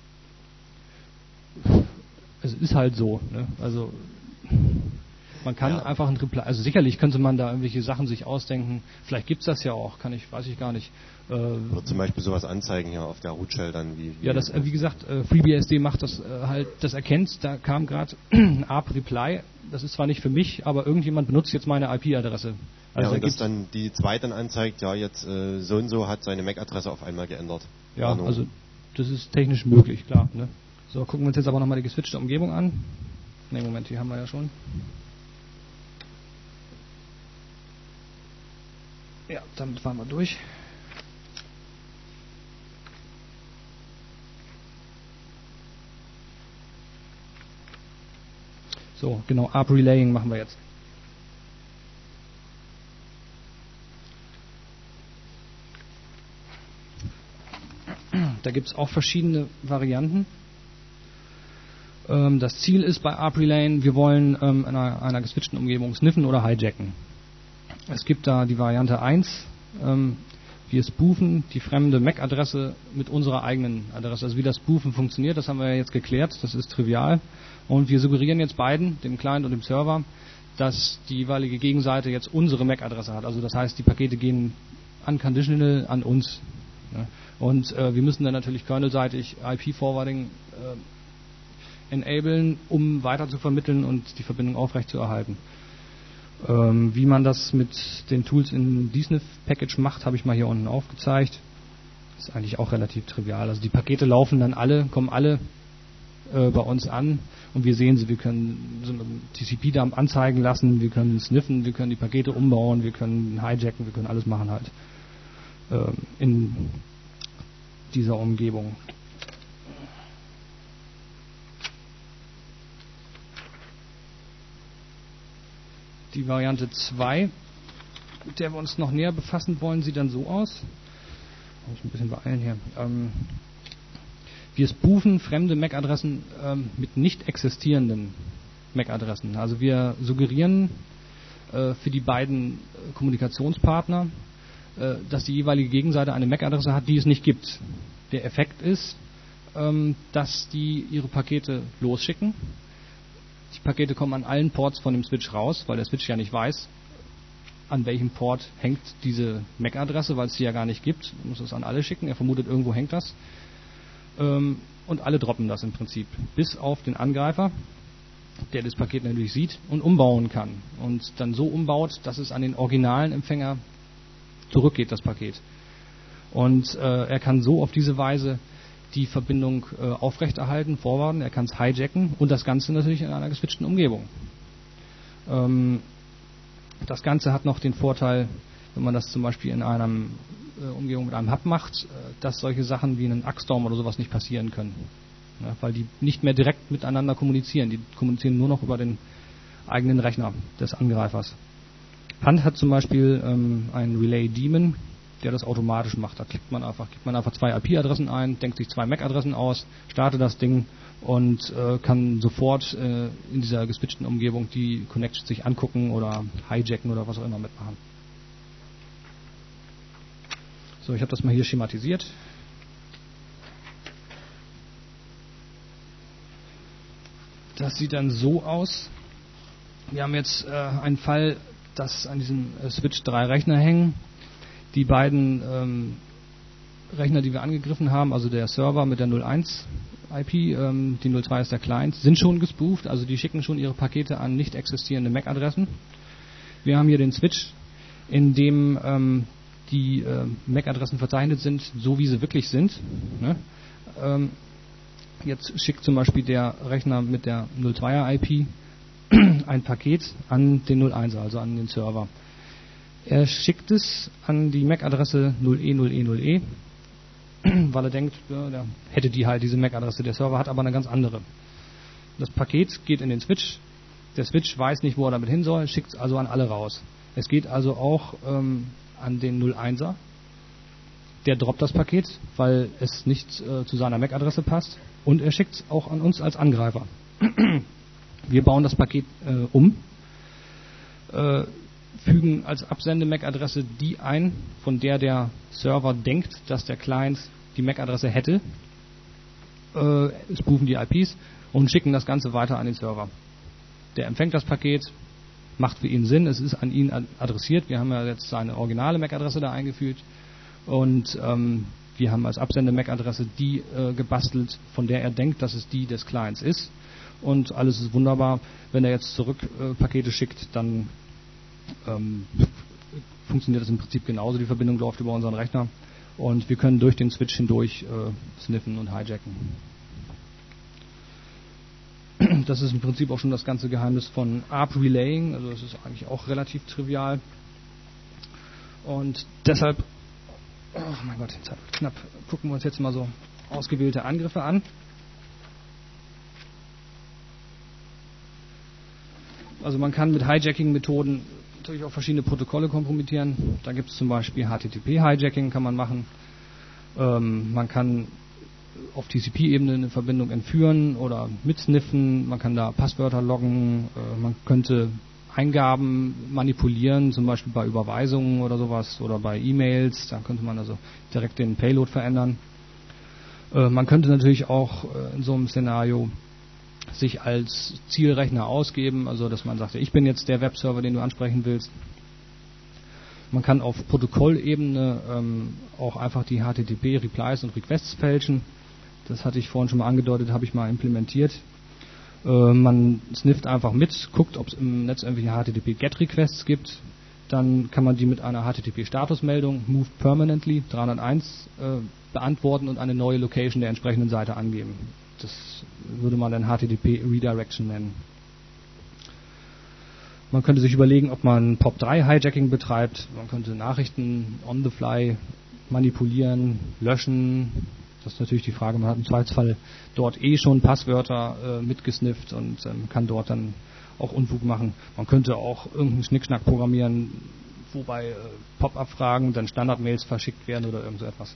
Es ist halt so, ne? Also man kann einfach ein Reply, also sicherlich könnte man da irgendwelche Sachen sich ausdenken, vielleicht gibt es das ja auch, weiß ich gar nicht. Oder zum Beispiel sowas anzeigen hier auf der Root Shell dann wie. Ja, das, wie gesagt, FreeBSD macht das halt, das erkennt, da kam gerade ein ARP-Reply, das ist zwar nicht für mich, aber irgendjemand benutzt jetzt meine IP-Adresse. Also ja, und das dann die 2 dann anzeigt, ja, jetzt so und so hat seine MAC-Adresse auf einmal geändert. Ja, also das ist technisch möglich, klar. Ne? So, gucken wir uns jetzt aber nochmal die geswitchte Umgebung an. Ne, Moment, die haben wir ja schon. Ja, damit waren wir durch. So, genau, ARP-Relaying machen wir jetzt. Da gibt es auch verschiedene Varianten. Das Ziel ist bei ARP-Relaying, wir wollen in einer geswitchten Umgebung sniffen oder hijacken. Es gibt da die Variante 1, wir spoofen die fremde MAC-Adresse mit unserer eigenen Adresse. Also wie das Spoofen funktioniert, das haben wir ja jetzt geklärt, das ist trivial. Und wir suggerieren jetzt beiden, dem Client und dem Server, dass die jeweilige Gegenseite jetzt unsere MAC-Adresse hat. Also das heißt, die Pakete gehen unconditional an uns. Ja. Und wir müssen dann natürlich kernelseitig IP-Forwarding enablen, um weiter zu vermitteln und die Verbindung aufrechtzuerhalten. Wie man das mit den Tools in dsniff-Package macht, habe ich mal hier unten aufgezeigt. Das ist eigentlich auch relativ trivial. Also die Pakete laufen dann kommen alle bei uns an und wir sehen sie. Wir können so einen TCP-Dump anzeigen lassen, wir können sniffen, wir können die Pakete umbauen, wir können hijacken, wir können alles machen halt in dieser Umgebung. Die Variante 2 mit der wir uns noch näher befassen wollen, sieht dann so aus. Ich muss ein bisschen beeilen hier. Wir spoofen fremde MAC-Adressen mit nicht existierenden MAC-Adressen. Also wir suggerieren für die beiden Kommunikationspartner, dass die jeweilige Gegenseite eine MAC-Adresse hat, die es nicht gibt. Der Effekt ist, dass die ihre Pakete losschicken. Die Pakete kommen an allen Ports von dem Switch raus, weil der Switch ja nicht weiß, an welchem Port hängt diese MAC-Adresse, weil es die ja gar nicht gibt. Er muss es an alle schicken, er vermutet, irgendwo hängt das. Und alle droppen das im Prinzip. Bis auf den Angreifer, der das Paket natürlich sieht und umbauen kann. Und dann so umbaut, dass es an den originalen Empfänger zurückgeht, das Paket. Und er kann so auf diese Weise die Verbindung aufrechterhalten, forwarden, er kann es hijacken und das Ganze natürlich in einer geswitchten Umgebung. Das Ganze hat noch den Vorteil, wenn man das zum Beispiel in einer Umgebung mit einem Hub macht, dass solche Sachen wie einen Axstorm oder sowas nicht passieren können. Ja, weil die nicht mehr direkt miteinander kommunizieren. Die kommunizieren nur noch über den eigenen Rechner des Angreifers. Hunt hat zum Beispiel einen Relay Daemon, der das automatisch macht. Da gibt man einfach 2 IP-Adressen ein, denkt sich 2 MAC-Adressen aus, startet das Ding und kann sofort in dieser geswitchten Umgebung die Connection sich angucken oder hijacken oder was auch immer mitmachen. So, ich habe das mal hier schematisiert. Das sieht dann so aus. Wir haben jetzt einen Fall, dass an diesem Switch 3 Rechner hängen. Die beiden Rechner, die wir angegriffen haben, also der Server mit der 01 IP, die 02 ist der Client, sind schon gespooft, also die schicken schon ihre Pakete an nicht existierende MAC-Adressen. Wir haben hier den Switch, in dem die MAC-Adressen verzeichnet sind, so wie sie wirklich sind. Ne? Jetzt schickt zum Beispiel der Rechner mit der 02er IP ein Paket an den 01er, also an den Server. Er schickt es an die MAC-Adresse 0E0E0E, weil er denkt, der hätte die halt, diese MAC-Adresse. Der Server hat aber eine ganz andere. Das Paket geht in den Switch. Der Switch weiß nicht, wo er damit hin soll, schickt es also an alle raus. Es geht also auch an den 01er. Der droppt das Paket, weil es nicht zu seiner MAC-Adresse passt. Und er schickt es auch an uns als Angreifer. Wir bauen das Paket um, fügen als Absende-MAC-Adresse die ein, von der der Server denkt, dass der Client die MAC-Adresse hätte, spoofen die IPs und schicken das Ganze weiter an den Server. Der empfängt das Paket, macht für ihn Sinn, es ist an ihn adressiert, wir haben ja jetzt seine originale MAC-Adresse da eingefügt und wir haben als Absende-MAC-Adresse die gebastelt, von der er denkt, dass es die des Clients ist und alles ist wunderbar. Wenn er jetzt zurück Pakete schickt, dann funktioniert das im Prinzip genauso. Die Verbindung läuft über unseren Rechner und wir können durch den Switch hindurch sniffen und hijacken. Das ist im Prinzip auch schon das ganze Geheimnis von ARP-Relaying, also das ist eigentlich auch relativ trivial. Und deshalb, oh mein Gott, die Zeit wird knapp, gucken wir uns jetzt mal so ausgewählte Angriffe an. Also man kann mit Hijacking-Methoden natürlich auch verschiedene Protokolle kompromittieren. Da gibt es zum Beispiel HTTP-Hijacking, kann man machen. Man kann auf TCP-Ebene eine Verbindung entführen oder mitsniffen. Man kann da Passwörter loggen. Man könnte Eingaben manipulieren, zum Beispiel bei Überweisungen oder sowas oder bei E-Mails. Da könnte man also direkt den Payload verändern. Man könnte natürlich auch in so einem Szenario sich als Zielrechner ausgeben, also dass man sagt, ich bin jetzt der Webserver, den du ansprechen willst. Man kann auf Protokollebene auch einfach die HTTP-Replies und Requests fälschen. Das hatte ich vorhin schon mal angedeutet, habe ich mal implementiert. Man snifft einfach mit, guckt, ob es im Netz irgendwelche HTTP-GET-Requests gibt. Dann kann man die mit einer HTTP-Statusmeldung Moved Permanently 301 beantworten und eine neue Location der entsprechenden Seite angeben. Das würde man dann HTTP Redirection nennen. Man könnte sich überlegen, ob man POP3-Hijacking betreibt. Man könnte Nachrichten on the fly manipulieren, löschen. Das ist natürlich die Frage, man hat im Zweifelsfall dort schon Passwörter mitgesnifft und kann dort dann auch Unfug machen. Man könnte auch irgendeinen Schnickschnack programmieren, wobei Pop-up-Fragen dann Standard-Mails verschickt werden oder irgend so etwas.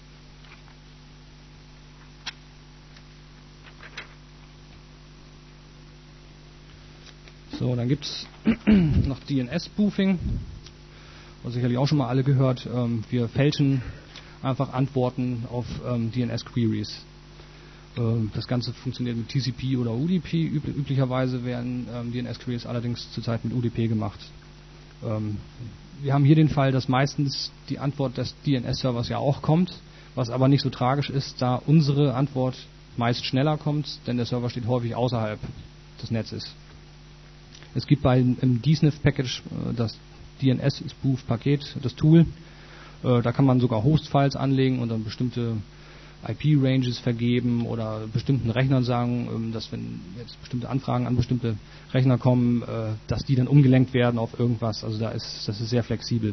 So, dann gibt es noch DNS-Spoofing, was sicherlich auch schon mal alle gehört. Wir fälschen einfach Antworten auf DNS-Queries. Das Ganze funktioniert mit TCP oder UDP. Üblicherweise werden DNS-Queries allerdings zurzeit mit UDP gemacht. Wir haben hier den Fall, dass meistens die Antwort des DNS-Servers ja auch kommt, was aber nicht so tragisch ist, da unsere Antwort meist schneller kommt, denn der Server steht häufig außerhalb des Netzes. Es gibt im DSNF-Package das DNS-Spoof-Paket, das Tool. Da kann man sogar Host-Files anlegen und dann bestimmte IP-Ranges vergeben oder bestimmten Rechnern sagen, dass wenn jetzt bestimmte Anfragen an bestimmte Rechner kommen, dass die dann umgelenkt werden auf irgendwas. Also das ist sehr flexibel.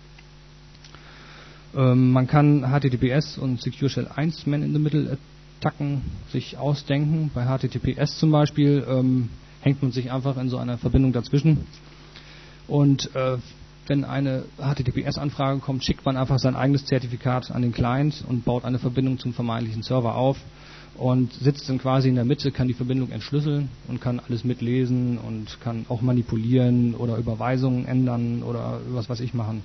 Man kann HTTPS und Secure Shell 1 Man-in-the-Middle-Attacken sich ausdenken. Bei HTTPS zum Beispiel hängt man sich einfach in so einer Verbindung dazwischen. Und wenn eine HTTPS-Anfrage kommt, schickt man einfach sein eigenes Zertifikat an den Client und baut eine Verbindung zum vermeintlichen Server auf und sitzt dann quasi in der Mitte, kann die Verbindung entschlüsseln und kann alles mitlesen und kann auch manipulieren oder Überweisungen ändern oder was weiß ich machen.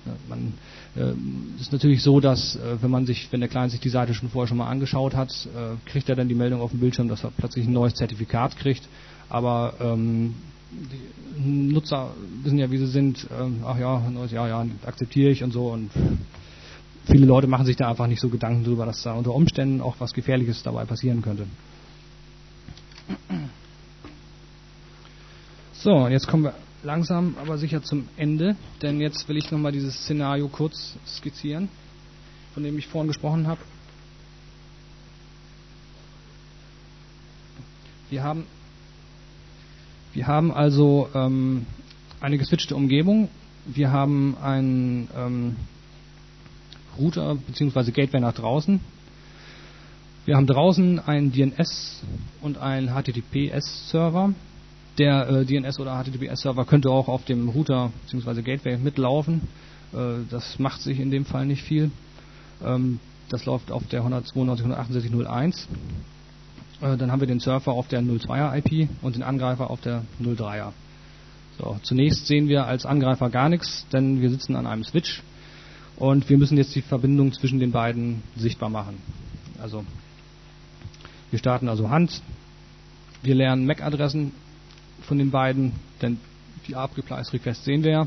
Es ist natürlich so, dass wenn der Client sich die Seite vorher schon mal angeschaut hat, kriegt er dann die Meldung auf dem Bildschirm, dass er plötzlich ein neues Zertifikat kriegt. Aber die Nutzer wissen ja, wie sie sind, neues Jahr, ja, akzeptiere ich und so. Und viele Leute machen sich da einfach nicht so Gedanken drüber, dass da unter Umständen auch was Gefährliches dabei passieren könnte. So, und jetzt kommen wir langsam aber sicher zum Ende, denn jetzt will ich nochmal dieses Szenario kurz skizzieren, von dem ich vorhin gesprochen habe. Wir haben also eine geswitchte Umgebung. Wir haben einen Router bzw. Gateway nach draußen. Wir haben draußen einen DNS und einen HTTPS-Server. Der DNS- oder HTTPS-Server könnte auch auf dem Router bzw. Gateway mitlaufen. Das macht sich in dem Fall nicht viel. Das läuft auf der 192.168.0.1. Dann haben wir den Surfer auf der 02er IP und den Angreifer auf der 03er. So, zunächst sehen wir als Angreifer gar nichts, denn wir sitzen an einem Switch und wir müssen jetzt die Verbindung zwischen den beiden sichtbar machen. Also wir starten also Hand, wir lernen MAC-Adressen von den beiden, denn die ARP-Replies-Requests sehen wir ja.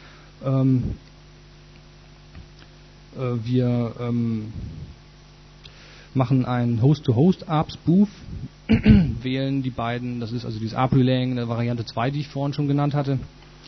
Wir machen einen Host-to-Host-ARP-Spoof, wählen die beiden, das ist also dieses ARP-Relaying, eine Variante 2, die ich vorhin schon genannt hatte.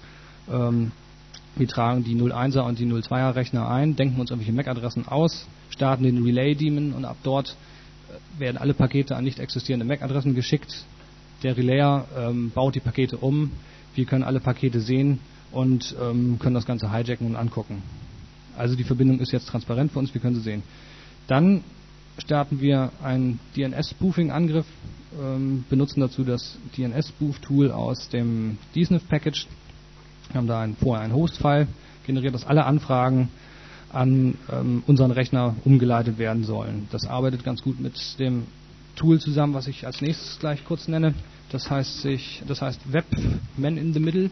Wir tragen die 01er und die 02er Rechner ein, denken uns irgendwelche MAC-Adressen aus, starten den Relay-Daemon und ab dort werden alle Pakete an nicht existierende MAC-Adressen geschickt. Der Relayer baut die Pakete um, wir können alle Pakete sehen und können das Ganze hijacken und angucken. Also die Verbindung ist jetzt transparent für uns, wir können sie sehen. Dann starten wir einen DNS-Spoofing-Angriff, benutzen dazu das DNS-Spoof-Tool aus dem DSNF-Package. Wir haben da vorher ein Host-File generiert, dass alle Anfragen an unseren Rechner umgeleitet werden sollen. Das arbeitet ganz gut mit dem Tool zusammen, was ich als nächstes gleich kurz nenne. Das heißt Web Man-in-the-Middle.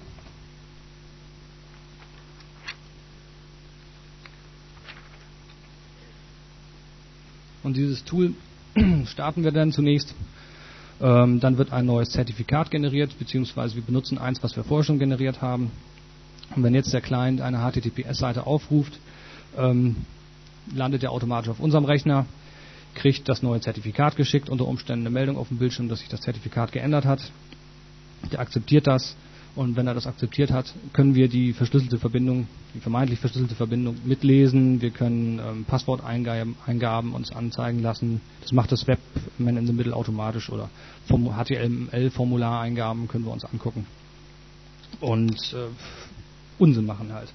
Und dieses Tool starten wir dann zunächst. Dann wird ein neues Zertifikat generiert, beziehungsweise wir benutzen eins, was wir vorher schon generiert haben. Und wenn jetzt der Client eine HTTPS-Seite aufruft, landet er automatisch auf unserem Rechner, kriegt das neue Zertifikat geschickt, unter Umständen eine Meldung auf dem Bildschirm, dass sich das Zertifikat geändert hat. Der akzeptiert das. Und wenn er das akzeptiert hat, können wir die vermeintlich verschlüsselte Verbindung mitlesen. Wir können Passworteingaben uns anzeigen lassen. Das macht das Web Man-in-the-Middle automatisch oder HTML-Formulareingaben können wir uns angucken. Und Unsinn machen halt.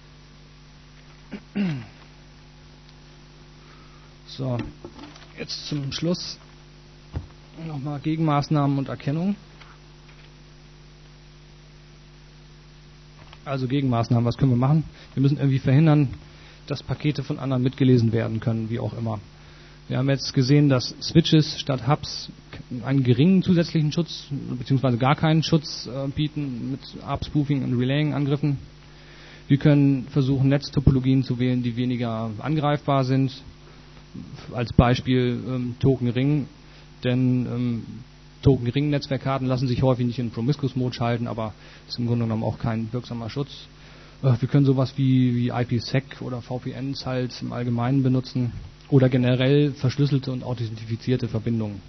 So, jetzt zum Schluss nochmal Gegenmaßnahmen und Erkennung. Also Gegenmaßnahmen, was können wir machen? Wir müssen irgendwie verhindern, dass Pakete von anderen mitgelesen werden können, wie auch immer. Wir haben jetzt gesehen, dass Switches statt Hubs einen geringen zusätzlichen Schutz, beziehungsweise gar keinen Schutz bieten mit ARP-Spoofing und Relaying-Angriffen. Wir können versuchen, Netztopologien zu wählen, die weniger angreifbar sind. Als Beispiel Token-Ring, denn Token-Ring-Netzwerkkarten lassen sich häufig nicht in Promiscuous-Mode schalten, aber ist im Grunde genommen auch kein wirksamer Schutz. Wir können sowas wie IPsec oder VPNs halt im Allgemeinen benutzen oder generell verschlüsselte und authentifizierte Verbindungen.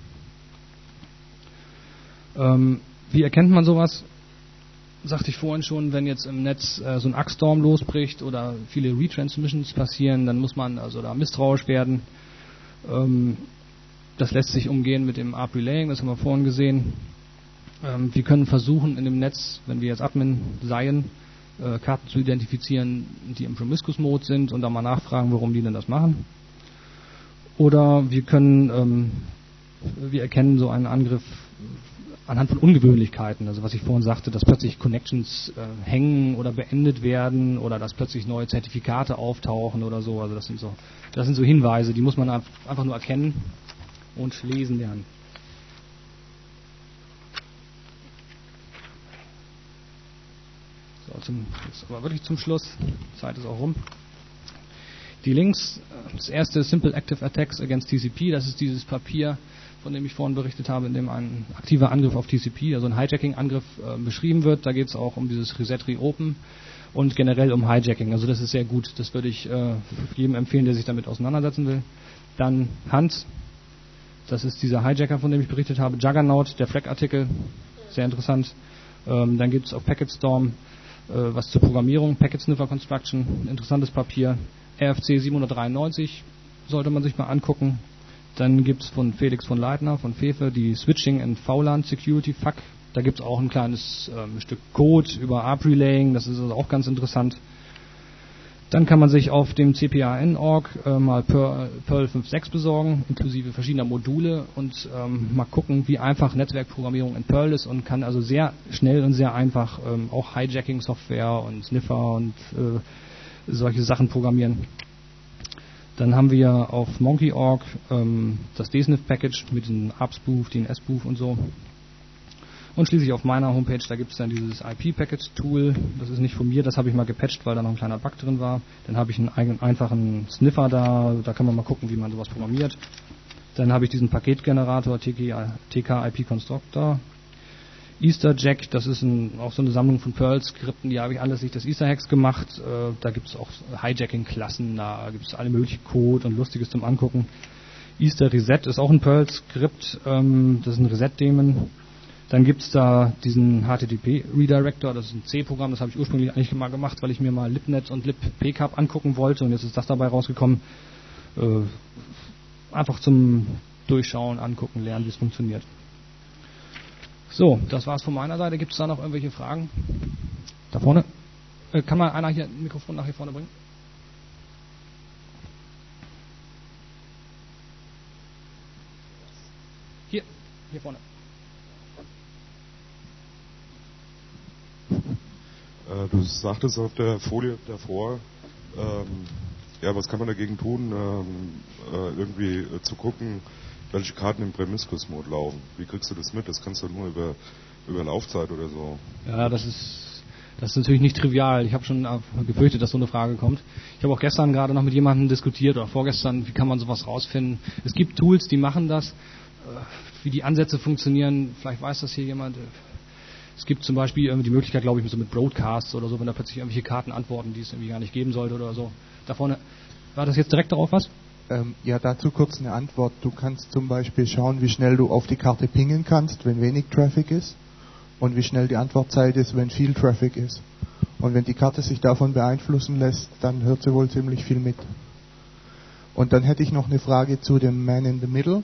Wie erkennt man sowas? Sagte ich vorhin schon, wenn jetzt im Netz so ein ACK-Storm losbricht oder viele Retransmissions passieren, dann muss man also da misstrauisch werden. Das lässt sich umgehen mit dem ARP-Relaying, das haben wir vorhin gesehen. Wir können versuchen in dem Netz, wenn wir jetzt Admin seien, Karten zu identifizieren, die im Promiscuous-Mode sind und dann mal nachfragen, warum die denn das machen. Oder wir können, wir erkennen so einen Angriff anhand von Ungewöhnlichkeiten, also was ich vorhin sagte, dass plötzlich Connections hängen oder beendet werden oder dass plötzlich neue Zertifikate auftauchen oder so. Also das sind so Hinweise, die muss man einfach nur erkennen und lesen lernen. So, jetzt aber wirklich zum Schluss. Die Zeit ist auch rum. Die Links, das erste Simple Active Attacks against TCP, das ist dieses Papier, von dem ich vorhin berichtet habe, in dem ein aktiver Angriff auf TCP, also ein Hijacking-Angriff beschrieben wird. Da geht es auch um dieses Reset Reopen und generell um Hijacking. Also das ist sehr gut. Das würde ich jedem empfehlen, der sich damit auseinandersetzen will. Dann Hunt, das ist dieser Hijacker, von dem ich berichtet habe. Juggernaut, der Flag-Artikel, sehr interessant. Dann gibt es auf Packet Storm was zur Programmierung, Packet Sniffer Construction, interessantes Papier. RFC 793 sollte man sich mal angucken. Dann gibt es von Felix von Leitner, von Fefe, die Switching and VLAN Security FAQ. Da gibt es auch ein kleines Stück Code über ARP-Relaying, das ist also auch ganz interessant. Dann kann man sich auf dem CPAN.org mal Perl 5.6 besorgen, inklusive verschiedener Module und mal gucken, wie einfach Netzwerkprogrammierung in Perl ist und kann also sehr schnell und sehr einfach auch Hijacking-Software und Sniffer und solche Sachen programmieren. Dann haben wir auf Monkey.org das DSNF-Package mit dem ARP-Spoof, DNS-Spoof und so. Und schließlich auf meiner Homepage, da gibt es dann dieses IP-Package-Tool. Das ist nicht von mir, das habe ich mal gepatcht, weil da noch ein kleiner Bug drin war. Dann habe ich einen einfachen Sniffer da kann man mal gucken, wie man sowas programmiert. Dann habe ich diesen Paketgenerator, TK IP Constructor. Easter Jack, das ist auch so eine Sammlung von Perl-Skripten, die habe ich anlässlich des Easter Hacks gemacht. Da gibt es auch Hijacking-Klassen, da gibt es alle möglichen Code und Lustiges zum Angucken. Easter Reset ist auch ein Perl-Skript, das ist ein Reset-Daemon. Dann gibt es da diesen HTTP-Redirector, das ist ein C-Programm, das habe ich ursprünglich eigentlich mal gemacht, weil ich mir mal LibNet und libpcap angucken wollte und jetzt ist das dabei rausgekommen. Einfach zum Durchschauen, angucken, lernen, wie es funktioniert. So, das war's von meiner Seite. Gibt es da noch irgendwelche Fragen? Da vorne? Kann mal einer hier ein Mikrofon nach hier vorne bringen? Hier vorne. Du sagtest auf der Folie davor, was kann man dagegen tun, irgendwie zu gucken, welche Karten im Promiscuous-Mode laufen. Wie kriegst du das mit? Das kannst du nur über Laufzeit oder so. Ja, das ist natürlich nicht trivial. Ich habe schon gefürchtet, dass so eine Frage kommt. Ich habe auch gestern gerade noch mit jemandem diskutiert, oder vorgestern, wie kann man sowas rausfinden. Es gibt Tools, die machen das. Wie die Ansätze funktionieren, vielleicht weiß das hier jemand. Es gibt zum Beispiel die Möglichkeit, glaube ich, so mit Broadcasts oder so, wenn da plötzlich irgendwelche Karten antworten, die es irgendwie gar nicht geben sollte oder so. Da vorne, war das jetzt direkt darauf was? Ja, dazu kurz eine Antwort. Du kannst zum Beispiel schauen, wie schnell du auf die Karte pingen kannst, wenn wenig Traffic ist, und wie schnell die Antwortzeit ist, wenn viel Traffic ist. Und wenn die Karte sich davon beeinflussen lässt, dann hört sie wohl ziemlich viel mit. Und dann hätte ich noch eine Frage zu dem Man in the Middle.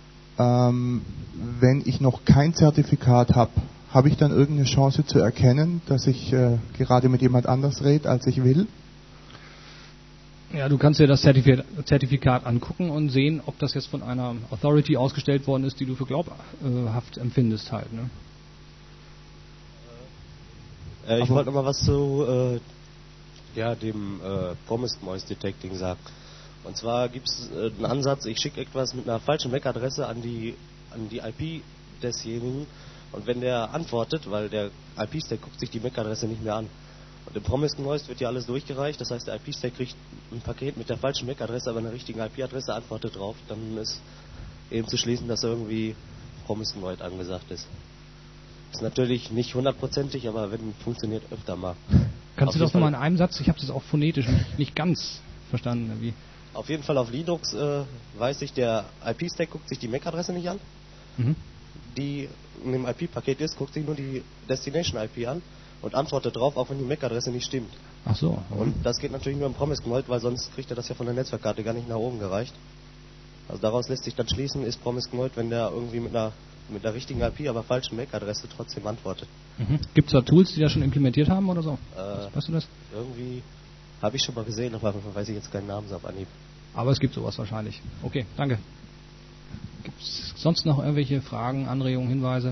Wenn ich noch kein Zertifikat habe ich dann irgendeine Chance zu erkennen, dass ich gerade mit jemand anders rede, als ich will? Ja, du kannst dir das Zertifikat angucken und sehen, ob das jetzt von einer Authority ausgestellt worden ist, die du für glaubhaft empfindest halt. Ne? Ich wollte noch mal was zu dem Promised Noise Detecting sagen. Und zwar gibt es einen Ansatz, ich schicke etwas mit einer falschen MAC-Adresse an die IP desjenigen, und wenn der antwortet, weil der IP-Stack guckt sich die MAC-Adresse nicht mehr an. Und im Promised Noise wird ja alles durchgereicht, das heißt der IP-Stack kriegt ein Paket mit der falschen MAC-Adresse, aber einer richtigen IP-Adresse, antwortet drauf, dann ist eben zu schließen, dass irgendwie Promised Noise angesagt ist. Ist natürlich nicht hundertprozentig, aber funktioniert öfter mal. Kannst du das nochmal in einem Satz? Ich habe das auch phonetisch nicht ganz verstanden. Wie? Auf jeden Fall auf Linux weiß ich, der IP-Stack guckt sich die MAC-Adresse nicht an. Mhm. Die in dem IP-Paket ist, guckt sich nur die Destination-IP an und antwortet drauf, auch wenn die MAC-Adresse nicht stimmt. Ach so. Und das geht natürlich nur im Promised Noise, weil sonst kriegt er das ja von der Netzwerkkarte gar nicht nach oben gereicht. Also daraus lässt sich dann schließen, ist Promised Noise, wenn der irgendwie mit einer richtigen IP, aber falschen MAC-Adresse trotzdem antwortet. Mhm. Gibt es da Tools, die das schon implementiert haben oder so? Weißt du das? Irgendwie habe ich schon mal gesehen, aber weiß ich jetzt keinen Namen auf Anhieb. Aber es gibt sowas wahrscheinlich. Okay, danke. Gibt es sonst noch irgendwelche Fragen, Anregungen, Hinweise?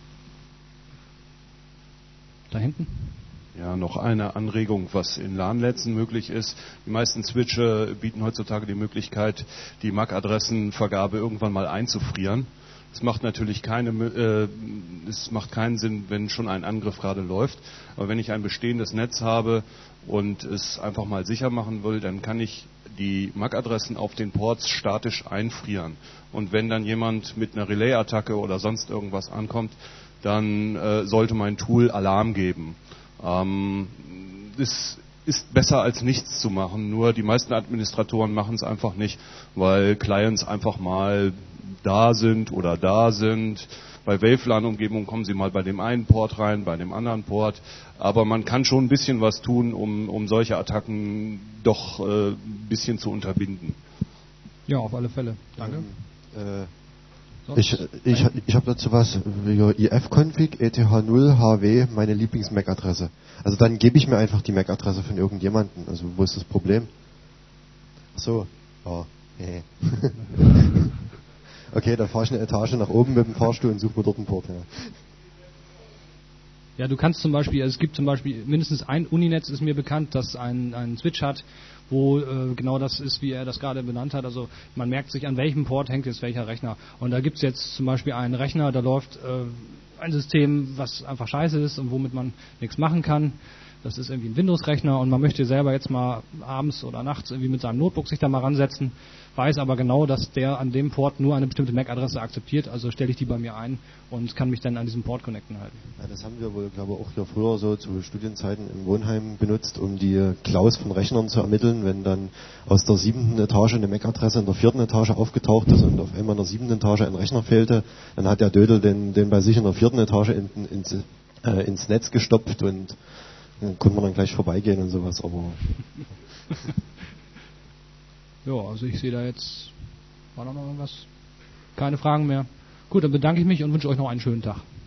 Da hinten? Ja, noch eine Anregung, was in LAN-Netzen möglich ist. Die meisten Switche bieten heutzutage die Möglichkeit, die MAC-Adressenvergabe irgendwann mal einzufrieren. Es macht natürlich keinen Sinn, wenn schon ein Angriff gerade läuft. Aber wenn ich ein bestehendes Netz habe und es einfach mal sicher machen will, dann kann ich die MAC-Adressen auf den Ports statisch einfrieren. Und wenn dann jemand mit einer Relay-Attacke oder sonst irgendwas ankommt, dann sollte mein Tool Alarm geben. Es ist besser als nichts zu machen, nur die meisten Administratoren machen es einfach nicht, weil Clients einfach mal da sind. Bei WLAN-Umgebungen kommen sie mal bei dem einen Port rein, bei dem anderen Port. Aber man kann schon ein bisschen was tun, um solche Attacken doch ein bisschen zu unterbinden. Ja, auf alle Fälle. Danke. Ich habe dazu was, if-config eth0hw, meine Lieblings-MAC-Adresse. Also dann gebe ich mir einfach die MAC-Adresse von irgendjemandem. Also wo ist das Problem? Ach so. Oh, nee. Okay, dann fahre ich eine Etage nach oben mit dem Fahrstuhl und suche mir dort einen Port her. Ja, du kannst zum Beispiel, es gibt zum Beispiel mindestens ein Uninetz, ist mir bekannt, das einen Switch hat, wo genau das ist, wie er das gerade benannt hat. Also man merkt sich, an welchem Port hängt jetzt welcher Rechner. Und da gibt es jetzt zum Beispiel einen Rechner, da läuft ein System, was einfach scheiße ist und womit man nichts machen kann. Das ist irgendwie ein Windows-Rechner und man möchte selber jetzt mal abends oder nachts irgendwie mit seinem Notebook sich da mal ransetzen, weiß aber genau, dass der an dem Port nur eine bestimmte MAC-Adresse akzeptiert, also stelle ich die bei mir ein und kann mich dann an diesem Port connecten halten. Ja, das haben wir wohl, glaube ich, auch hier früher so zu Studienzeiten im Wohnheim benutzt, um die Klaus von Rechnern zu ermitteln, wenn dann aus der 7. Etage eine MAC-Adresse in der 4. Etage aufgetaucht ist und auf einmal in der 7. Etage ein Rechner fehlte, dann hat der Dödel den bei sich in der 4. Etage ins Netz gestopft und dann konnte man dann gleich vorbeigehen und sowas, aber... Ja, also ich sehe da jetzt... War da noch irgendwas? Keine Fragen mehr? Gut, dann bedanke ich mich und wünsche euch noch einen schönen Tag.